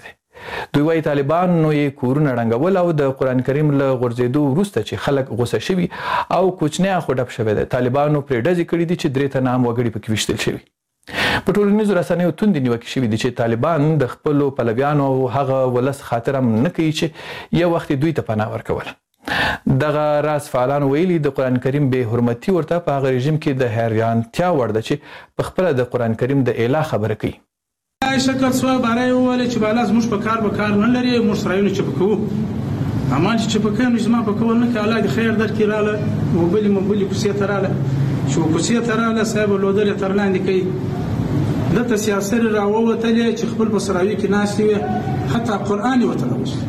دوی وايي طالبان نو یې کورونه ړنګول او د قرآن کریم له غورځېدو وروسته چې خلک غوسه شوي او کوچنی خو ډپ شوی دی طالبانو پرې ډزې کړي دي چې درې تنه هم وګړي پکې ویشتل شوي. په ټولنیزو رسنیو توندې نیوکې شوي دي چې طالبان د خپلو پلویانو او هغه ولس خاطر هم نه کوي چې یو وخت دوی ته پناه ورکوله. دغه راز فعالان ویلي د قرآن کریم بې حرمتي ورته په هغه رژیم کې د حیرانتیا وړ ده چې په خپله د قرآن کریم د اله خبره کوي. شکر سوه باره یې وویل چې بالا زموږ په کار به کار نه لري موږ سرایونه چپه کوو اما چې چپه کوي نو زما په کول نه کوي الله دې خیر درکړي راله موبلې موبلې کوڅې ته راله چې کوڅې ته راله صاحب لودر یې تر لاندې کوي دلته سیاسر راووتلې چې خپل په سراوي کې ناستې وي حتی قرآن یې ورته راوست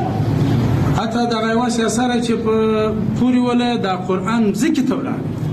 حتی دغه یوه سیاسره چې په پورې وله دا قرآن ځکې ته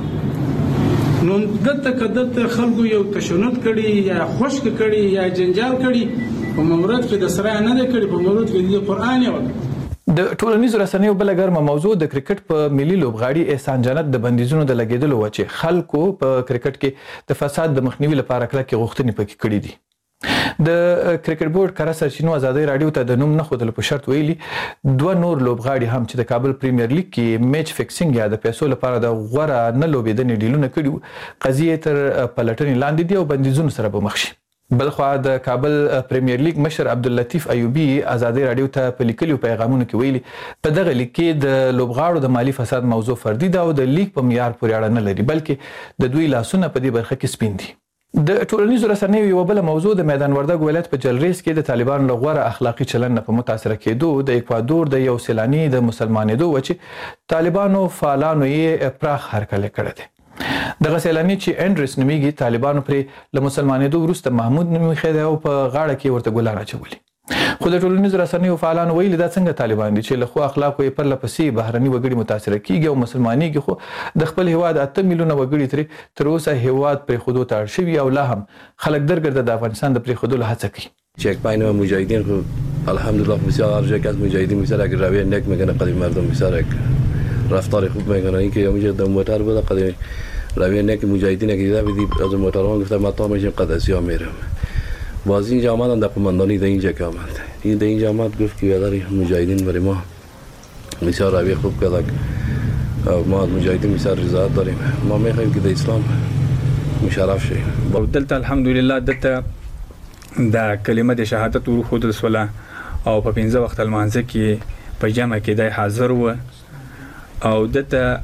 ولاړ نو دلته که دلته خلکو یو تشنج کړي یا خشک کړي یا جنجال کړي په مورد کې د سرای نه دی کړي په مورد کې د قرآن یې وکړي. د ټولنیزو رسنیو بله ګرمه موضوع د کرکټ په ملي لوبغاړي احسان جنت د بندیزونو د لګېدلو وه چې خلکو په کرکټ کې د فساد د مخنیوي لپاره کلکې غوښتنې پکې کړي دي. د کرکټ بورډ کره سرچینو ازادۍ راډیو ته د نوم نه ښودلو په شرط ویلي دوه نور لوبغاړي هم چې د کابل پریمیر لیګ کې میچ فکسینګ یا د پیسو لپاره د غوره نه لوبېدنې ډیلونه کړي وو قضیې تر پلټنې لاندې دي او بندیزونو سره به مخ شي. بلخوا د کابل پریمیر لیګ مشر عبداللطیف ایوبي ازادۍ راډیو ته په لیکلو پیغامونو کې ویلي په دغه لیګ کې د لوبغاړو د مالي فساد موضوع فردي ده او د لیګ په معیار پورې اړه نه لري بلکې د دوی لاسونه په دې برخه کې سپین دي. د ټولنیزو رسنیو یوه بله موضوع د میدان وردګ ولایت په جلریز کې د طالبانو له غوره اخلاقي چلند نه په متاثره کېدو د اکوادور د یو سیلاني د مسلمانېدو وه چې طالبانو فعالانو یې پراخ هرکلی کړی دی. دغه سیلاني چې انډریس نومیږي طالبانو پرې له مسلمانېدو وروسته محمود نوم ایښی دی او په غاړه کې ورته ګلان اچولي. خو د ټولنیزو رسنیو فعالانو ویلي دا څنګه طالبان دي چې له ښو اخلاقو یې پرله پسې بهرني وګړي متاثره کیږي او مسلمانېږي خو د خپل هیواد اته میلیونه وګړي ترې تر اوسه هیواد پرېښودو ته اړ شوي او لا هم خلک درګرده د افغانستان د پرېښودلو هڅه کوي. چک پاین و مجاهدین خب الحمدلله بسیار هر جا که از مجاهدین بسیار اگر رویه نک میکنه قدیم مردم بسیار رفتار خوب میکنه این که همیشه در موتر بوده قدیم رویه نک مجاهدین اگر دیده بدی از موترها گفته ما تا میشیم قد اسیا میرم باز اینجا آمدن در قماندانی در اینجا که آمد این در اینجا آمد گفت که یاداری مجاهدین برای ما بسیار رویه خوب کرد ما از مجاهدین بسیار رضایت داریم ما میخوایم که در اسلام مشرف شیم. دلته الحمدلله دلته د کلمه د شهادت ورخود سوله او په پنځه وخت المانځه کې په جمع کې د حاضر و او دلته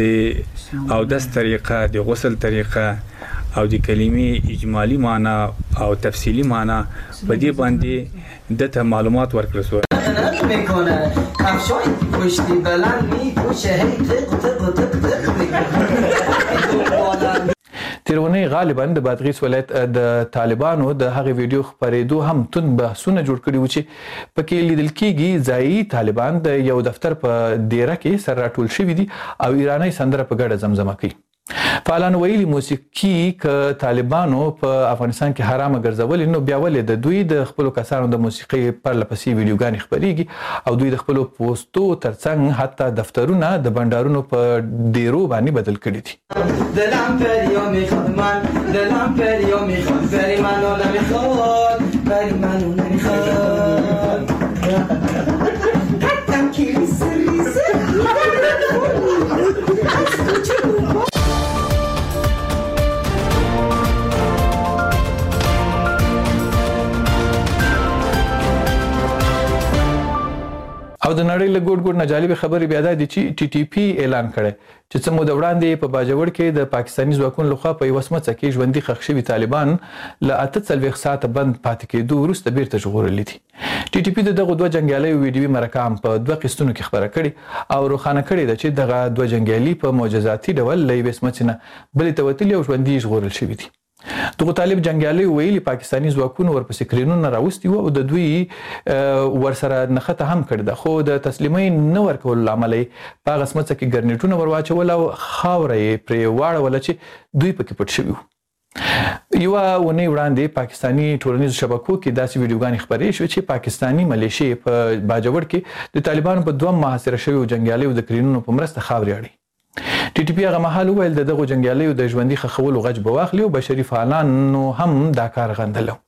د او د طریقه د غسل طریقه او د کلمې اجمالی معنی او تفصیلی معنی په دې باندې دته معلومات ورکړل شو. میکنه کفشای پشتی بلند میپوشه هی تق تق تق تق میکنه. تیرونی غالبا د بادغیس ولایت د طالبانو د هغه ویډیو خپرېدو هم تون بحثونه جوړ کړي و چې پکې لیدل کېږي ځایي طالبان د یو دفتر په دیره کې سر راټول شوي دي او ایرانی سندره په ګډه زمزمه کوي. فعالان ویلي موسیقي که طالبانو په افغانستان کې حرامه ګرځولې نو بیا ولې د دوی د خپلو کسانو د موسیقي پرله پسې ویډیوګانې خپرېږي او دوی د خپلو پوسټو ترڅنګ حتی دفترونه د بنډارونو په ډیرو باندې بدل کړي دي. دلم پریو میخواد من دلم پریو میخواد پری منو نمیخواد پری منو نمیخواد قدم که ریزه ریزه از کچه او د نړۍ له ګوټ ګوټ نه جالبې خبرې بیا دا دي چې ټي ټي پي اعلان کړی چې څه موده وړاندې په باجوړ کې د پاکستاني ځواکونو لخوا په یوه سمڅه کې ژوندي ښخ شوي طالبان له اته څلوېښت ساعته بند پاتې کېدو وروسته بیرته ژغورلي دي. ټي ټي پي د دغو دوه جنګیالیو ویډیوي مرکه هم په دوه قسطونو کې خپره کړې او روښانه کړې ده چې دغه دوه جنګیالي په معجزاتي ډول له یوې سمڅې نه بلې ته وتلي او ژوندي ژغورل شوي دي. دغه طالب جنګیالي ویلي پاکستاني ځواکونو ورپسې کرینونه راوستي وو او د دوی ورسره نښته هم کړې ده خو د تسلیمۍ نه ورکولو له امله یې په هغه سمڅه کې ګرنیټونه ور واچول او خاوره یې پرې واړوله چې دوی پکې پټ شوي وو. یوه اونۍ وړاندې پاکستاني ټولنیزو شبکو کې داسې ویډیوګانې خپرې شوې چې پاکستاني ملیشې په باجوړ کې د طالبانو په دوه محاصره شویو جنګیالیو د کرینونو په مرسته خاورې اړوي. ټي ټي پي هغه مهال وویل د دغو جنګیالیو د ژوندي ښخولو غچ به واخلي او بشري فعالانو هم دا کار غندلو.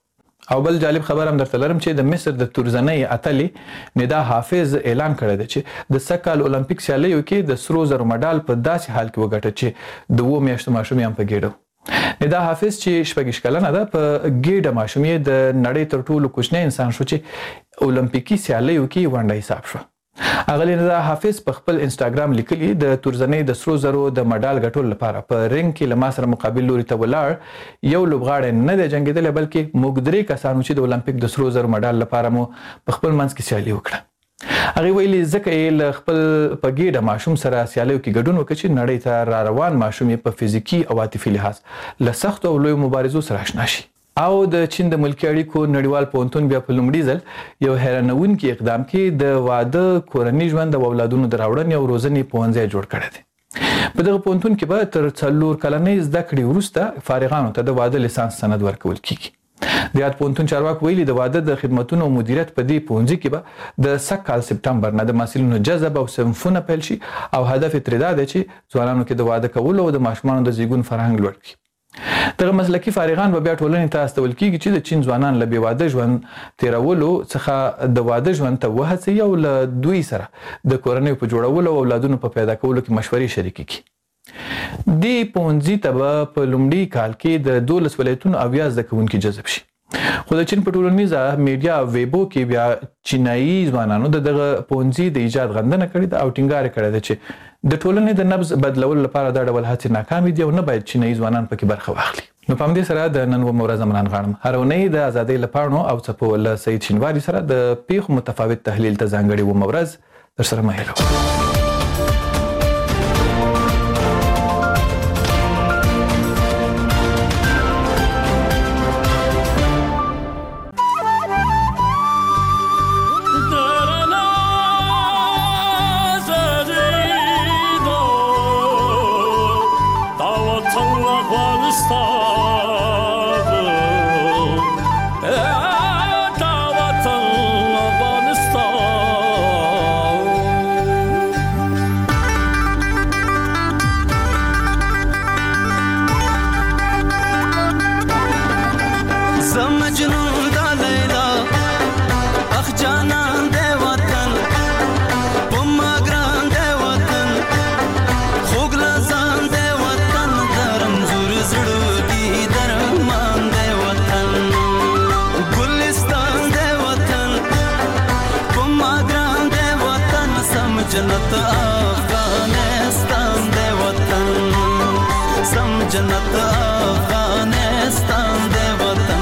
او بل جالب خبر هم درته لرم چې د مصر د تورزنۍ اتلې ندا حافظ اعلان کړی دی چې د سږ کال اولمپیک سیالیو کې د سرو زرو مډال په داسې حال کې وګټه چې د اوو میاشتو ماشوم یې هم په ګېډه ندا حافظ چې شپږ کلنه ده په ګېډه ماشوم یې د نړۍ تر ټولو کوچنی انسان شو چې اولمپیکي سیالیو کې ونډه حساب شو. اغلی ندا حافظ په خپل انسټاګرام لیکلی د تورزنۍ د سرو زرو د مډال ګټلو لپاره په رنګ کې له ما سره مقابل لوري ته ولاړ یو لوبغاړی نه دی جنګېدلی بلکې موږ درې کسانو چې د اولمپیک د سرو زرو مډال لپاره مو په خپل منځ کې سیالي وکړه. هغې ویلي ځکه یې له خپل په ګېډه ماشوم سره سیالیو کې ګډون وکړه چې نړۍ ته را روان ماشوم یې په فزیکي او عاطفي لحاظ له سختو او لویو مبارزو سره اشنا شي. او د چین د ملکي اړیکو نړیوال پوهنتون بیا په لومړي ځل یو حیرانوونکي اقدام کې د واده کورني ژوند او اولادونو د راوړنې او روزنې پوهنځی جوړ کړی دی. په دغه پوهنتون کې به تر څلور کلنۍ زده کړې وروسته فارغانو ته د واده لیسانس سند ورکول کیږي. د یاد پوهنتون چارواکو ویلي د واده د خدمتونو او مدیریت په دې پوهنځي کې به د سږ کال سپتمبر نه د محصلینو جذب او صنفونه پیل شي او هدف یې ترې دا دی چې ځوانانو کې د واده کولو او د ماشومانو د زیږون فرهنګ لوړ کړي. دغه مسلکي فارغان به بیا ټولنې ته استول کیږي چې د چین ځوانان له بې واده ژوند تیرولو څخه د واده ژوند ته وهڅوي او له دوی سره د کورنیو په جوړولو او اولادونو په پیدا کولو کې مشورې شریکې کړي. دې پوهنځي ته به په لومړي کال کې د دولس ولایتونو اویا زده کوونکي جذب شي. خو د چین په ټولنیزه میډیا ویبو کې بیا چینایي ځوانانو د دغه پوهنځي د ایجاد غندنه کړې ده او ټینګار یې کړی ده چې د ټولنې د نبض بدلولو لپاره دا ډول هڅې ناکامې دي او نه باید چینایي ځوانان پکې برخه واخلي. نو په همدې سره د نن اوومه ورځ منان غواړم هره اونۍ د ازادۍ له پاڼو او څپو له سعید شینواري سره د پیښو متفاوت تحلیل ته ځانګړې اوومه ورځ درسره مه هېروئ. जन्नत अफगानिस्तान दे वतन सम जन्नत अफगानिस्तान दे वतन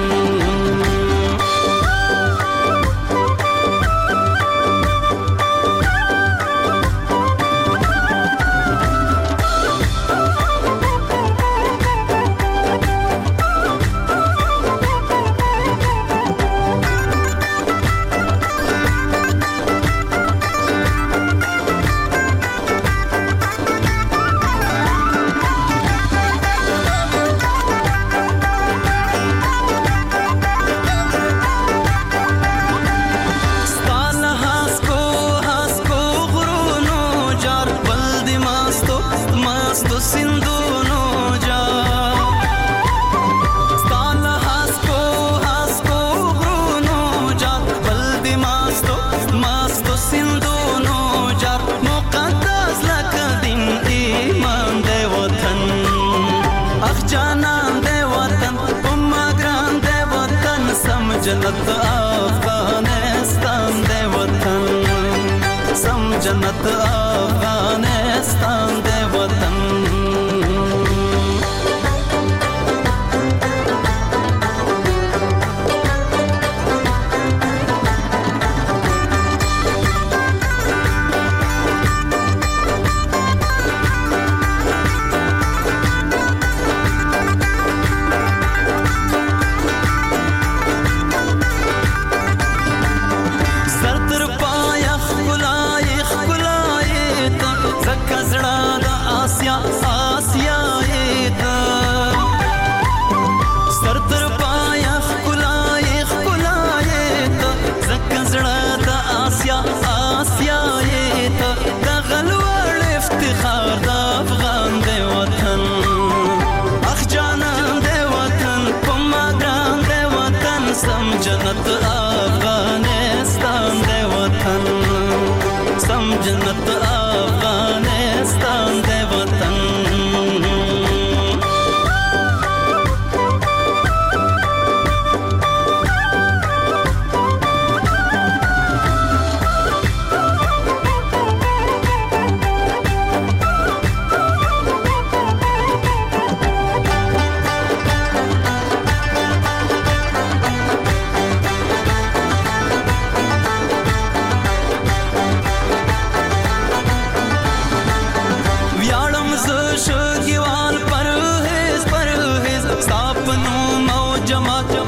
जन्नत अफगानिस्तान दे वतन सम जन्नत अफगानिस्तान दे वतन جماعت